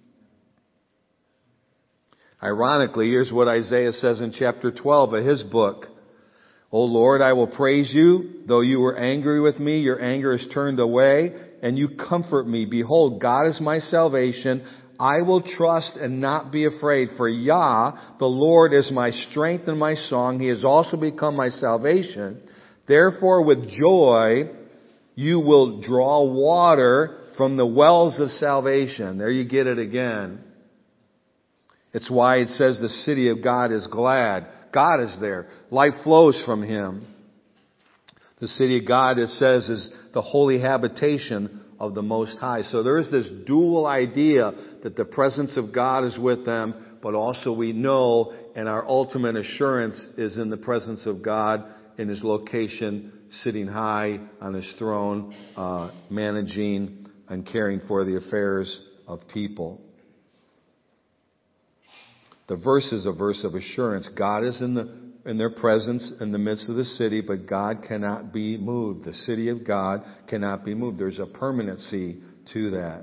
Ironically, here's what Isaiah says in chapter 12 of his book. O Lord, I will praise you. Though you were angry with me, your anger is turned away, and you comfort me. Behold, God is my salvation. I will trust and not be afraid. For Yah, the Lord, is my strength and my song. He has also become my salvation. Therefore, with joy, you will draw water from the wells of salvation. There you get it again. It's why it says the city of God is glad. God is there. Life flows from Him. The city of God, it says, is the holy habitation of the Most High. So there is this dual idea that the presence of God is with them, but also we know, and our ultimate assurance is in the presence of God in His location, sitting high on His throne, managing and caring for the affairs of people. The verse is a verse of assurance. God is in their presence in the midst of the city, but God cannot be moved. The city of God cannot be moved. There's a permanency to that.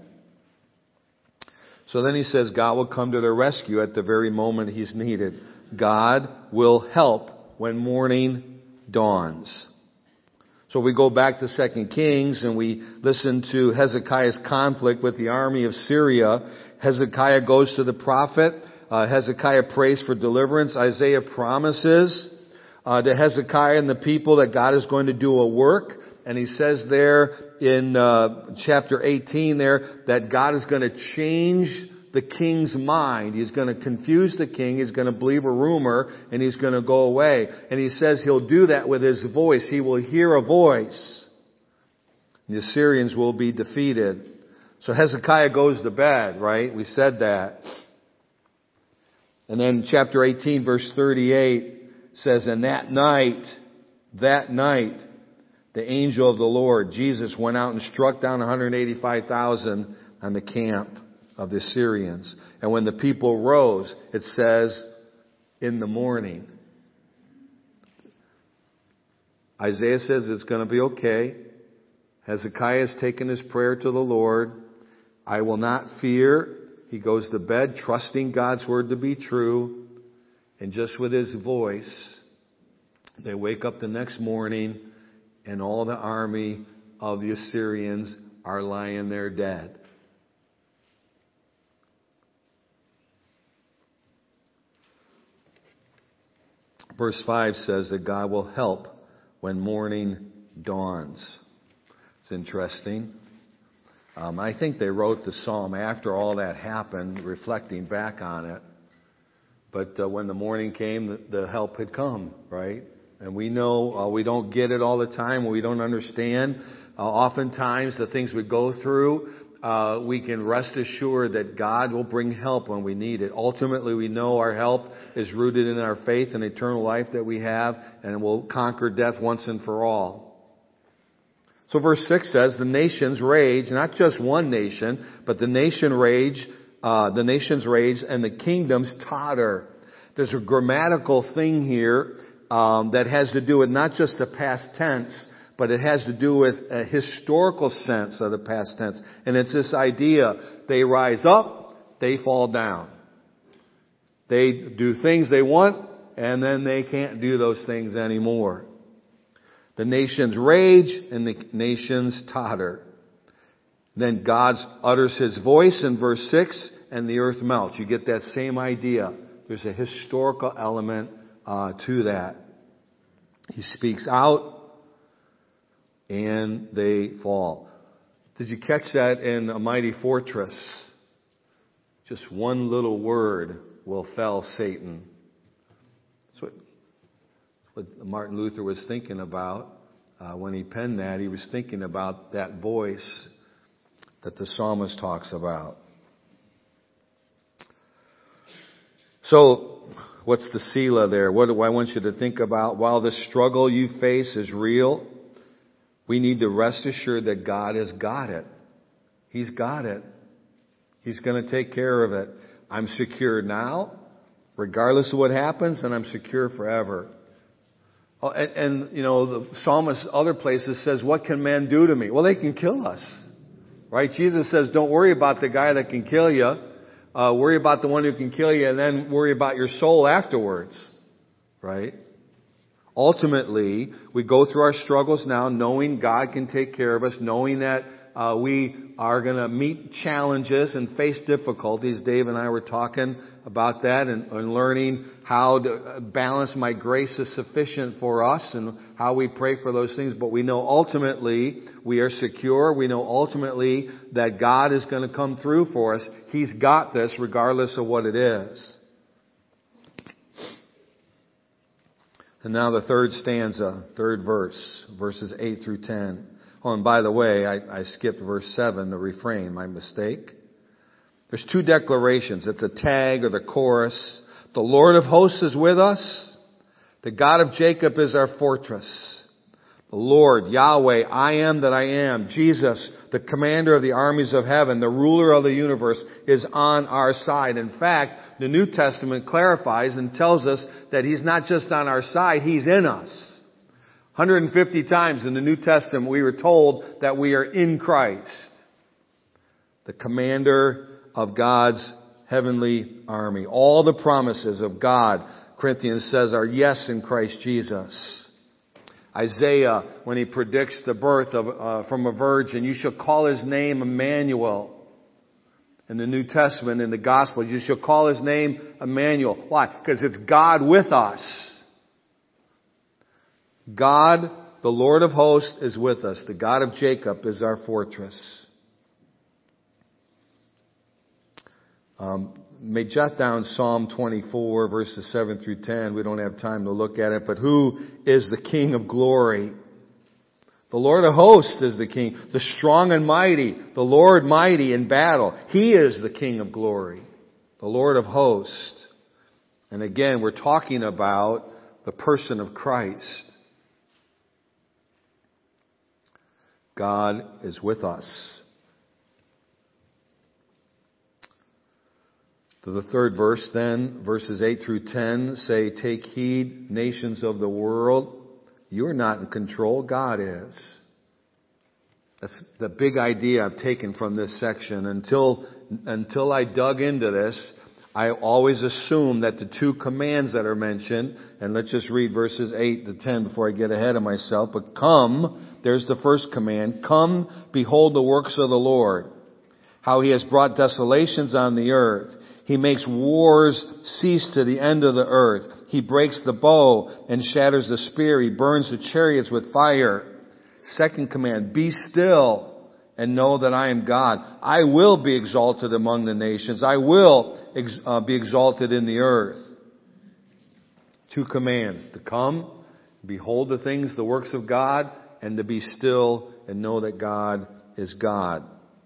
So then he says God will come to their rescue at the very moment He's needed. God will help when morning dawns. So we go back to 2 Kings and we listen to Hezekiah's conflict with the army of Syria. Hezekiah goes to the prophet. Hezekiah prays for deliverance. Isaiah promises to Hezekiah and the people that God is going to do a work. And he says there in chapter 18 there that God is going to change the king's mind. He's going to confuse the king. He's going to believe a rumor and he's going to go away. And he says he'll do that with his voice. He will hear a voice. The Assyrians will be defeated. So Hezekiah goes to bed, right? We said that. And then chapter 18 verse 38 says, and that night, the angel of the Lord, Jesus, went out and struck down 185,000 on the camp of the Assyrians. And when the people rose, it says, in the morning. Isaiah says it's going to be okay. Hezekiah has taken his prayer to the Lord. I will not fear. He goes to bed trusting God's word to be true. And just with his voice, they wake up the next morning and all the army of the Assyrians are lying there dead. Verse 5 says that God will help when morning dawns. It's interesting. I think they wrote the psalm after all that happened, reflecting back on it. But when the morning came, the help had come, right? And we know we don't get it all the time. We don't understand. Oftentimes, the things we go through, we can rest assured that God will bring help when we need it. Ultimately, we know our help is rooted in our faith and eternal life that we have, and will conquer death once and for all. So verse 6 says, the nations rage, not just one nation, but the nations rage and the kingdoms totter. There's a grammatical thing here that has to do with not just the past tense, but it has to do with a historical sense of the past tense. And it's this idea, they rise up, they fall down. They do things they want, and then they can't do those things anymore. The nations rage and the nations totter. Then God utters his voice in verse 6 and the earth melts. You get that same idea. There's a historical element to that. He speaks out and they fall. Did you catch that in A Mighty Fortress? Just one little word will fell Satan. That's what Martin Luther was thinking about when he penned that. He was thinking about that voice that the psalmist talks about. So, what's the Selah there? What do I want you to think about? While the struggle you face is real, we need to rest assured that God has got it. He's got it. He's going to take care of it. I'm secure now, regardless of what happens, and I'm secure forever. Oh, and the psalmist other places says, what can man do to me? Well, they can kill us. Right? Jesus says, don't worry about the guy that can kill you. Worry about the one who can kill you, and then worry about your soul afterwards. Right? Ultimately, we go through our struggles now knowing God can take care of us, knowing that we are going to meet challenges and face difficulties. Dave and I were talking about that and learning how to balance my grace is sufficient for us and how we pray for those things. But we know ultimately we are secure. We know ultimately that God is going to come through for us. He's got this regardless of what it is. And now the third stanza, third verse, verses 8 through 10. Oh, and by the way, I skipped verse 7, the refrain, my mistake. There's two declarations. It's a tag or the chorus. The Lord of hosts is with us. The God of Jacob is our fortress. The Lord, Yahweh, I am that I am. Jesus, the commander of the armies of heaven, the ruler of the universe, is on our side. In fact, the New Testament clarifies and tells us that He's not just on our side, He's in us. 150 times in the New Testament we were told that we are in Christ. The commander of God's heavenly army. All the promises of God, Corinthians says, are yes in Christ Jesus. Isaiah, when he predicts the birth of from a virgin, you shall call his name Emmanuel. In the New Testament, in the Gospels, you shall call his name Emmanuel. Why? Because it's God with us. God, the Lord of hosts, is with us. The God of Jacob is our fortress. May jot down Psalm 24, verses 7 through 10. We don't have time to look at it, but who is the King of glory? The Lord of hosts is the King, the strong and mighty, the Lord mighty in battle. He is the King of glory, the Lord of hosts. And again, we're talking about the person of Christ. God is with us. So the third verse then, verses 8 through 10 say, take heed, nations of the world. You're not in control. God is. That's the big idea I've taken from this section. Until I dug into this, I always assumed that the two commands that are mentioned, and let's just read verses 8 to 10 before I get ahead of myself. But come, there's the first command. Come, behold the works of the Lord. How He has brought desolations on the earth. He makes wars cease to the end of the earth. He breaks the bow and shatters the spear. He burns the chariots with fire. Second command, be still and know that I am God. I will be exalted among the nations. I will be exalted in the earth. Two commands, to come, behold the things, the works of God, and to be still and know that God is God.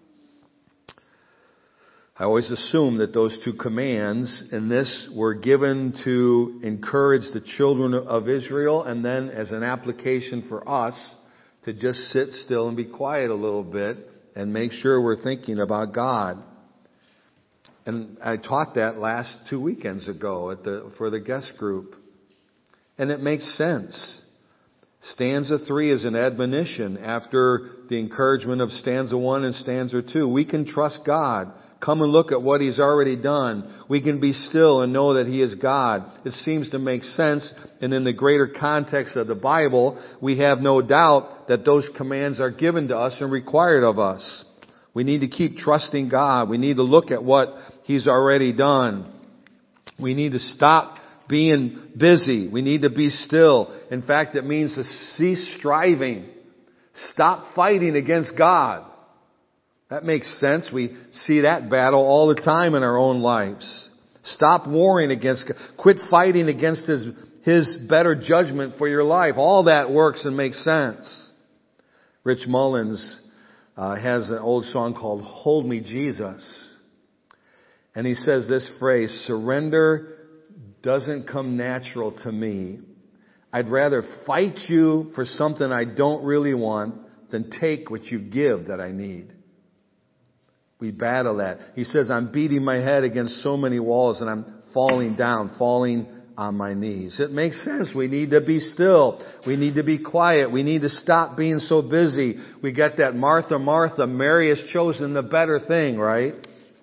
I always assumed that those two commands in this were given to encourage the children of Israel, and then as an application for us to just sit still and be quiet a little bit and make sure we're thinking about God. And I taught that last 2 weekends ago for the guest group. And it makes sense. Stanza 3 is an admonition after the encouragement of stanza 1 and stanza 2. We can trust God. Come and look at what He's already done. We can be still and know that He is God. It seems to make sense. And in the greater context of the Bible, we have no doubt that those commands are given to us and required of us. We need to keep trusting God. We need to look at what He's already done. We need to stop being busy. We need to be still. In fact, it means to cease striving. Stop fighting against God. That makes sense. We see that battle all the time in our own lives. Stop warring against God. Quit fighting against His better judgment for your life. All that works and makes sense. Rich Mullins has an old song called Hold Me Jesus. And he says this phrase, surrender doesn't come natural to me. I'd rather fight you for something I don't really want than take what you give that I need. We battle that. He says, I'm beating my head against so many walls and I'm falling down, falling on my knees. It makes sense. We need to be still. We need to be quiet. We need to stop being so busy. We got that Martha, Martha, Mary has chosen the better thing, right?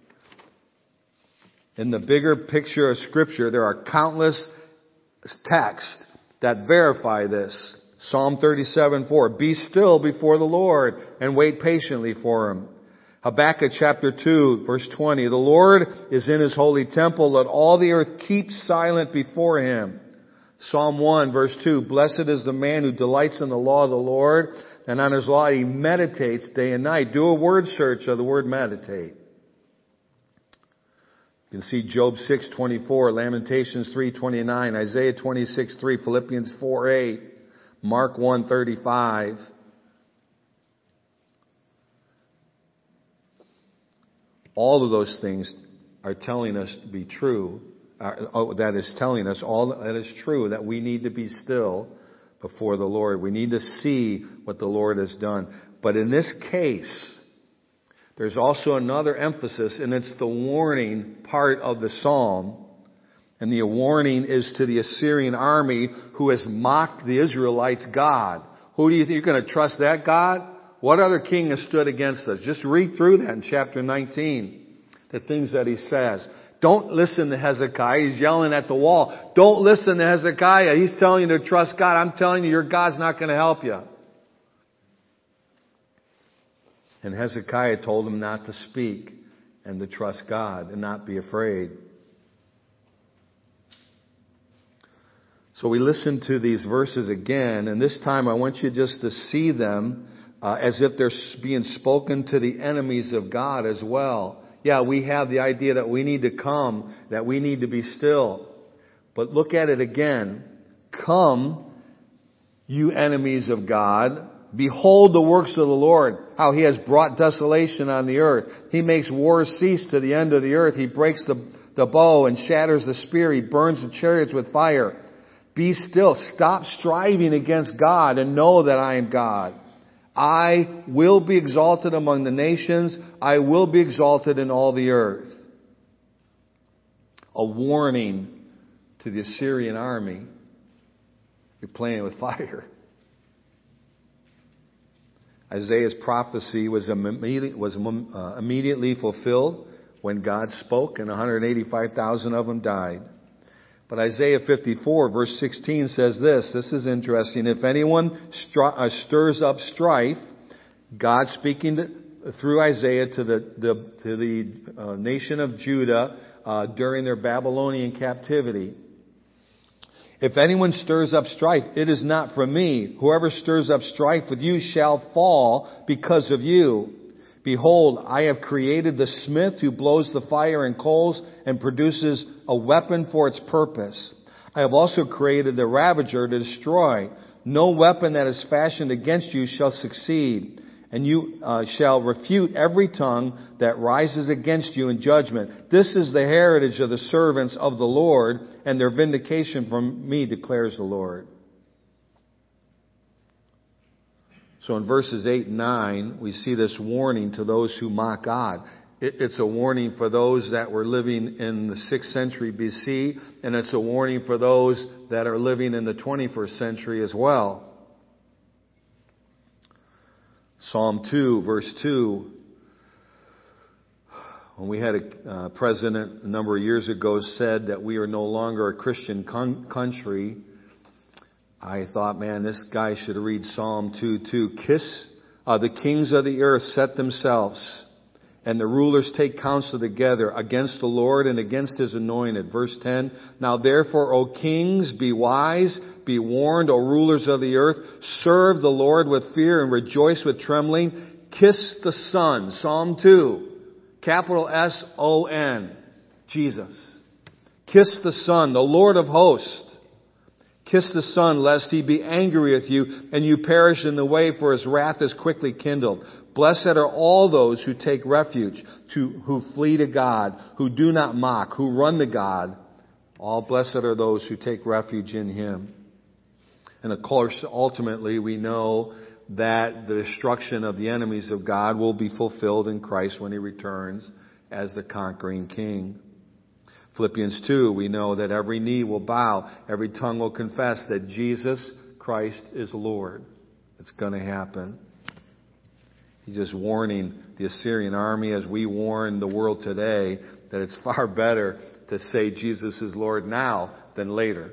In the bigger picture of Scripture, there are countless texts that verify this. Psalm 37:4, be still before the Lord and wait patiently for Him. Habakkuk chapter 2, verse 20, the Lord is in His holy temple. Let all the earth keep silent before Him. Psalm 1, verse 2, blessed is the man who delights in the law of the Lord, and on His law he meditates day and night. Do a word search of the word meditate. You can see Job 6:24, Lamentations 3:29, Isaiah 26:3, Philippians 4:8, Mark 1:35. All of those things are telling us to be true. That is telling us all that is true, that we need to be still before the Lord. We need to see what the Lord has done. But in this case, there's also another emphasis, and it's the warning part of the psalm. And the warning is to the Assyrian army who has mocked the Israelites' God. Who do you think you're going to trust that God? What other king has stood against us? Just read through that in chapter 19. The things that he says. Don't listen to Hezekiah. He's yelling at the wall. Don't listen to Hezekiah. He's telling you to trust God. I'm telling you, your God's not going to help you. And Hezekiah told him not to speak and to trust God and not be afraid. So we listen to these verses again, and this time I want you just to see them as if they're being spoken to the enemies of God as well. Yeah, we have the idea that we need to come, that we need to be still. But look at it again. Come, you enemies of God. Behold the works of the Lord, how He has brought desolation on the earth. He makes wars cease to the end of the earth. He breaks the bow and shatters the spear. He burns the chariots with fire. Be still. Stop striving against God and know that I am God. I will be exalted among the nations. I will be exalted in all the earth. a warning to the Assyrian army. You're playing with fire. Isaiah's prophecy was immediately fulfilled when God spoke, and 185,000 of them died. But Isaiah 54, verse 16 says this. This is interesting. If anyone stirs up strife, God speaking through Isaiah to the nation of Judah during their Babylonian captivity. If anyone stirs up strife, it is not from me. Whoever stirs up strife with you shall fall because of you. Behold, I have created the smith who blows the fire and coals and produces a weapon for its purpose. I have also created the ravager to destroy. No weapon that is fashioned against you shall succeed. And you shall refute every tongue that rises against you in judgment. This is the heritage of the servants of the Lord, and their vindication from me, declares the Lord. So in verses 8 and 9, we see this warning to those who mock God. It's a warning for those that were living in the 6th century BC, and it's a warning for those that are living in the 21st century as well. Psalm 2, verse 2. When we had a president a number of years ago said that we are no longer a Christian country, I thought, man, this guy should read Psalm 2:2. The kings of the earth set themselves, and the rulers take counsel together against the Lord and against His anointed. Verse 10, now therefore, O kings, be wise, be warned, O rulers of the earth, serve the Lord with fear and rejoice with trembling. Kiss the Son. Psalm 2, capital S-O-N, Jesus. Kiss the Son, the Lord of hosts. Kiss the Son, lest He be angry with you and you perish in the way, for His wrath is quickly kindled. Blessed are all those who take refuge, who flee to God, who do not mock, who run to God. All blessed are those who take refuge in Him. And of course, ultimately, we know that the destruction of the enemies of God will be fulfilled in Christ when He returns as the conquering King. Philippians 2, we know that every knee will bow, every tongue will confess that Jesus Christ is Lord. It's going to happen. He's just warning the Assyrian army, as we warn the world today, that it's far better to say Jesus is Lord now than later.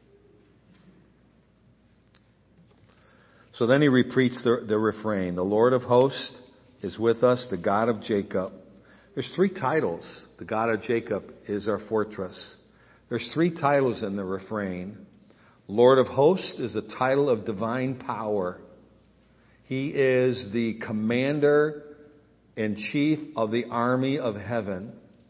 So then he repeats the refrain. The Lord of hosts is with us, the God of Jacob. There's 3 titles. The God of Jacob is our fortress. There's 3 titles in the refrain. Lord of hosts is a title of divine power. He is the commander-in-chief of the army of heaven.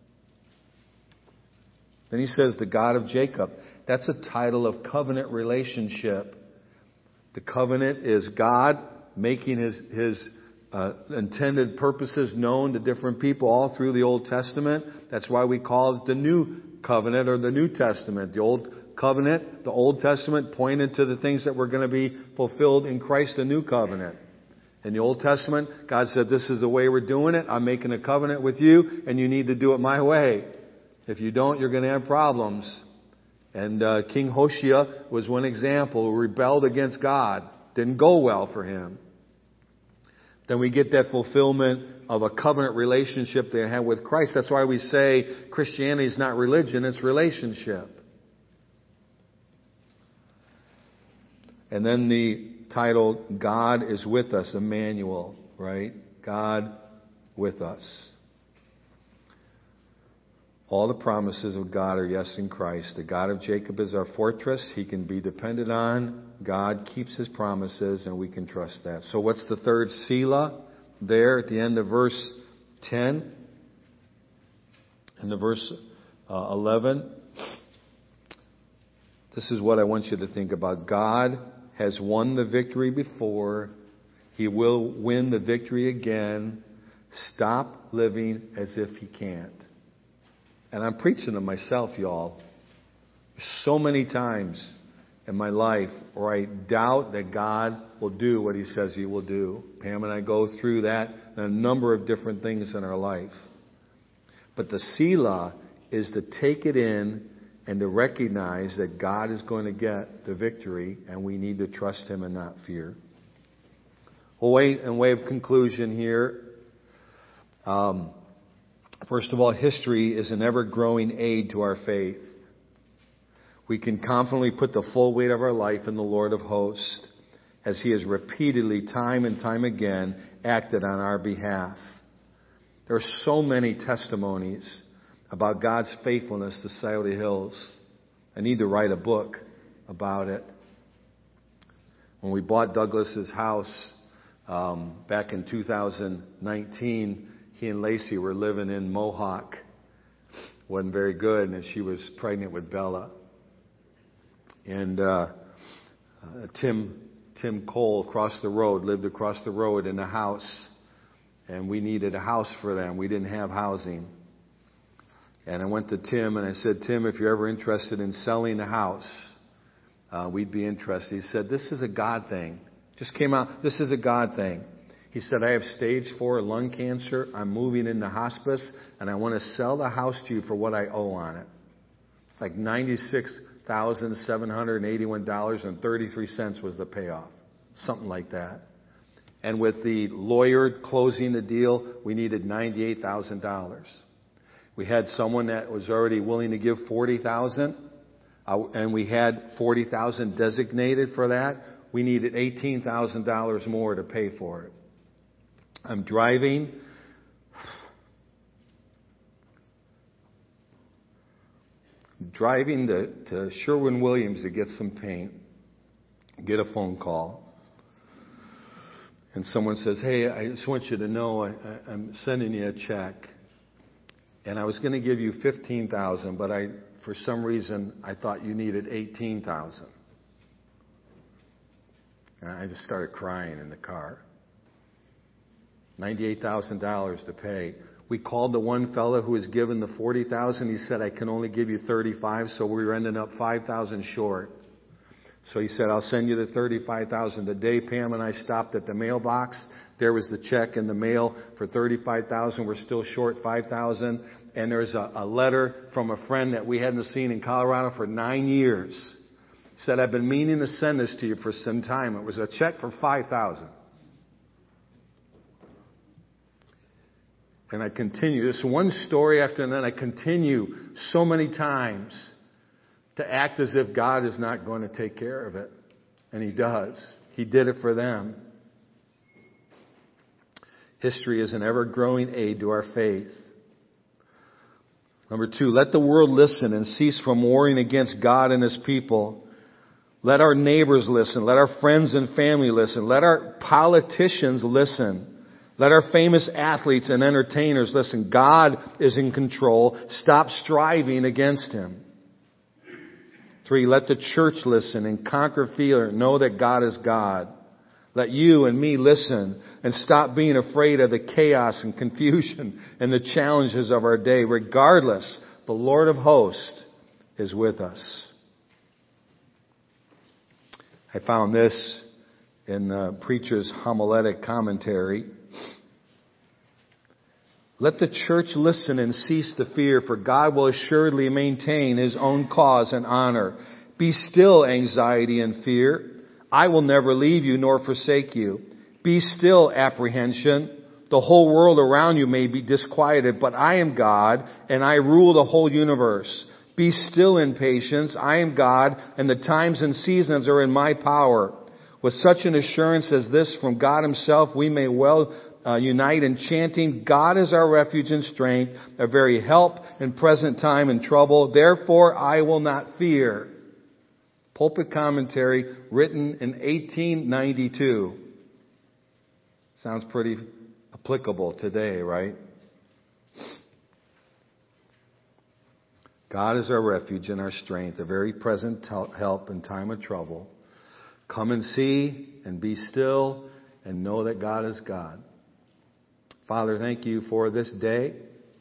Then he says the God of Jacob. That's a title of covenant relationship. The covenant is God making His intended purposes known to different people all through the Old Testament. That's why we call it the New Covenant or the New Testament. The Old Covenant, the Old Testament pointed to the things that were going to be fulfilled in Christ, the New Covenant. In the Old Testament, God said, this is the way we're doing it. I'm making a covenant with you, and you need to do it my way. If you don't, you're going to have problems. And King Hoshea was one example who rebelled against God. Didn't go well for him. Then we get that fulfillment of a covenant relationship they have with Christ. That's why we say Christianity is not religion, it's relationship. And then the title, God is with us, Emmanuel, right? God with us. All the promises of God are yes in Christ. The God of Jacob is our fortress. He can be depended on. God keeps His promises, and we can trust that. So what's the third Selah there at the end of verse 10? In the verse 11. This is what I want you to think about. God has won the victory before. He will win the victory again. Stop living as if He can't. And I'm preaching to myself, y'all. So many times in my life where I doubt that God will do what He says He will do. Pam and I go through that and a number of different things in our life. But the Selah is to take it in and to recognize that God is going to get the victory, and we need to trust Him and not fear. Well, in way of conclusion here, first of all, history is an ever-growing aid to our faith. We can confidently put the full weight of our life in the Lord of hosts, as He has repeatedly, time and time again, acted on our behalf. There are so many testimonies about God's faithfulness to Scioto Hills. I need to write a book about it. When we bought Douglas's house back in 2019, he and Lacey were living in Mohawk. Wasn't very good, and she was pregnant with Bella. And Tim Cole lived across the road in a house, and we needed a house for them. We didn't have housing. And I went to Tim and I said, Tim, if you're ever interested in selling a house, we'd be interested. He said, this is a God thing. Just came out, this is a God thing. He said, I have stage 4 lung cancer. I'm moving into hospice, and I want to sell the house to you for what I owe on it. It's like $96,781.33 was the payoff. Something like that. And with the lawyer closing the deal, we needed $98,000. We had someone that was already willing to give $40,000, and we had $40,000 designated for that. We needed $18,000 more to pay for it. I'm driving to Sherwin-Williams to get some paint, get a phone call. And someone says, hey, I just want you to know I'm sending you a check. And I was going to give you $15,000, but for some reason, I thought you needed $18,000. And I just started crying in the car. $98,000 to pay. We called the one fellow who was given the $40,000. He said, I can only give you $35,000, so we were ending up $5,000 short. So he said, I'll send you the $35,000. The day Pam and I stopped at the mailbox, there was the check in the mail for $35,000. We're still short $5,000. And there's a letter from a friend that we hadn't seen in Colorado for 9 years. He said, I've been meaning to send this to you for some time. It was a check for $5,000. And I continue. This one story after another. I continue so many times to act as if God is not going to take care of it. And He does. He did it for them. History is an ever-growing aid to our faith. Number 2, let the world listen and cease from warring against God and His people. Let our neighbors listen. Let our friends and family listen. Let our politicians listen. Let our famous athletes and entertainers listen. God is in control. Stop striving against Him. 3, let the church listen and conquer fear. Know that God is God. Let you and me listen and stop being afraid of the chaos and confusion and the challenges of our day. Regardless, the Lord of hosts is with us. I found this in the preacher's homiletic commentary. Let the church listen and cease to fear, for God will assuredly maintain His own cause and honor. Be still, anxiety and fear. I will never leave you nor forsake you. Be still, apprehension. The whole world around you may be disquieted, but I am God, and I rule the whole universe. Be still in patience. I am God, and the times and seasons are in my power. With such an assurance as this from God Himself, we may well unite in chanting, God is our refuge and strength, a very help in present time and trouble. Therefore, I will not fear. Pulpit commentary written in 1892. Sounds pretty applicable today, right? God is our refuge and our strength, a very present help in time of trouble. Come and see and be still and know that God is God. Father, thank you for this day.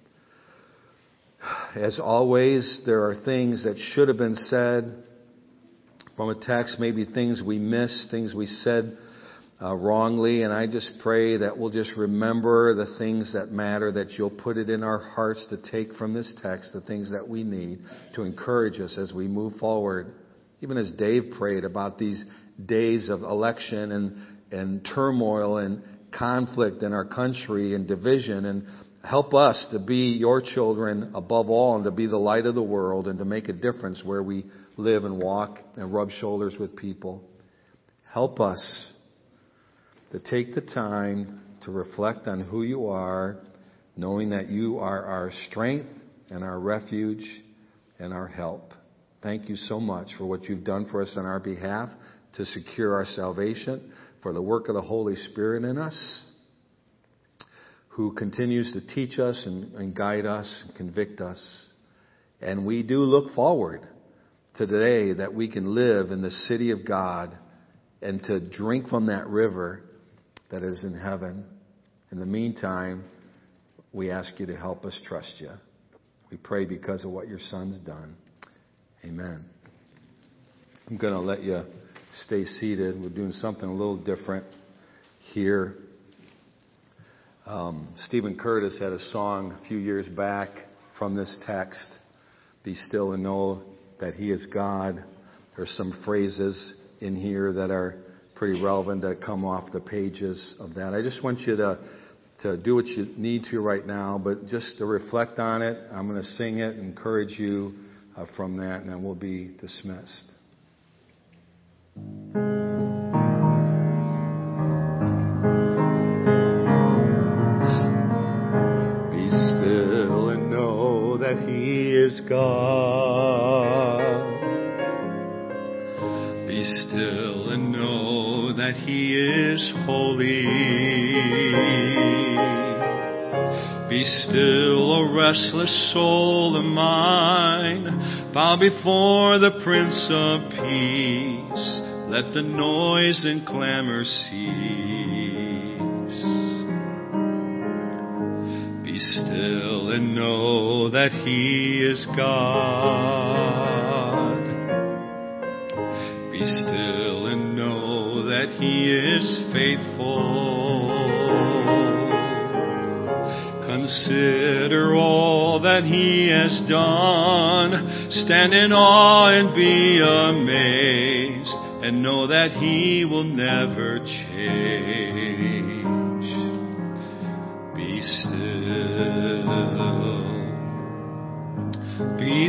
As always, there are things that should have been said from a text, maybe things we missed, things we said wrongly. And I just pray that we'll just remember the things that matter, that you'll put it in our hearts to take from this text, the things that we need to encourage us as we move forward. Even as Dave prayed about these days of election and turmoil and conflict in our country and division, and help us to be your children above all and to be the light of the world and to make a difference where we live and walk and rub shoulders with people. Help us to take the time to reflect on who you are, knowing that you are our strength and our refuge and our help. Thank you so much for what you've done for us on our behalf to secure our salvation, for the work of the Holy Spirit in us, who continues to teach us and guide us and convict us. And we do look forward to the day that we can live in the city of God and to drink from that river that is in heaven. In the meantime, we ask you to help us trust you. We pray because of what your Son's done. Amen. I'm going to let you stay seated. We're doing something a little different here. Stephen Curtis had a song a few years back from this text, "Be still and know that He is God." There's some phrases in here that are pretty relevant that come off the pages of that. I just want you to do what you need to right now, but just to reflect on it. I'm going to sing it, encourage you from that, and then we'll be dismissed. Be still and know that He is God. Be still and know that He is holy. Be still, O restless soul of mine. Bow before the Prince of Peace. Let the noise and clamor cease. Be still and know that He is God. Be still and know that He is faithful. Consider all that He has done. Stand in awe and be amazed, and know that He will never change. Be still. Be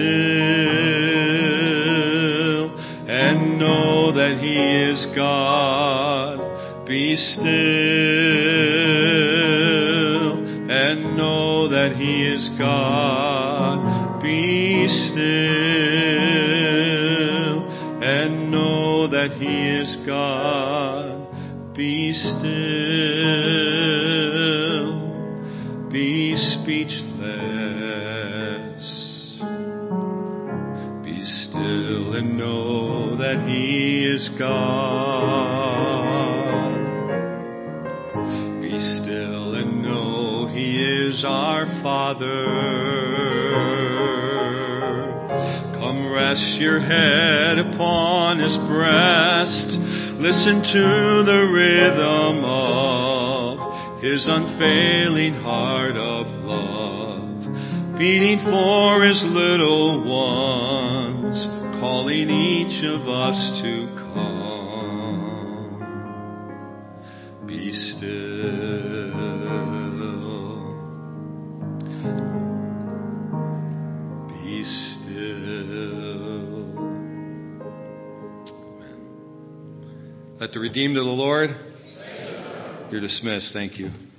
still and know that He is God. Be still and know that He is God. Be still and know that He is God. Be still. Be speechless. Be still and know that He is God. Be still and know He is our Father. Come rest your head upon His breast. Listen to the rhythm of His unfailing heart of love, beating for His little ones, calling each of us to come. Be still. Be still. Amen. Let the redeemed of the Lord. You're dismissed. Thank you.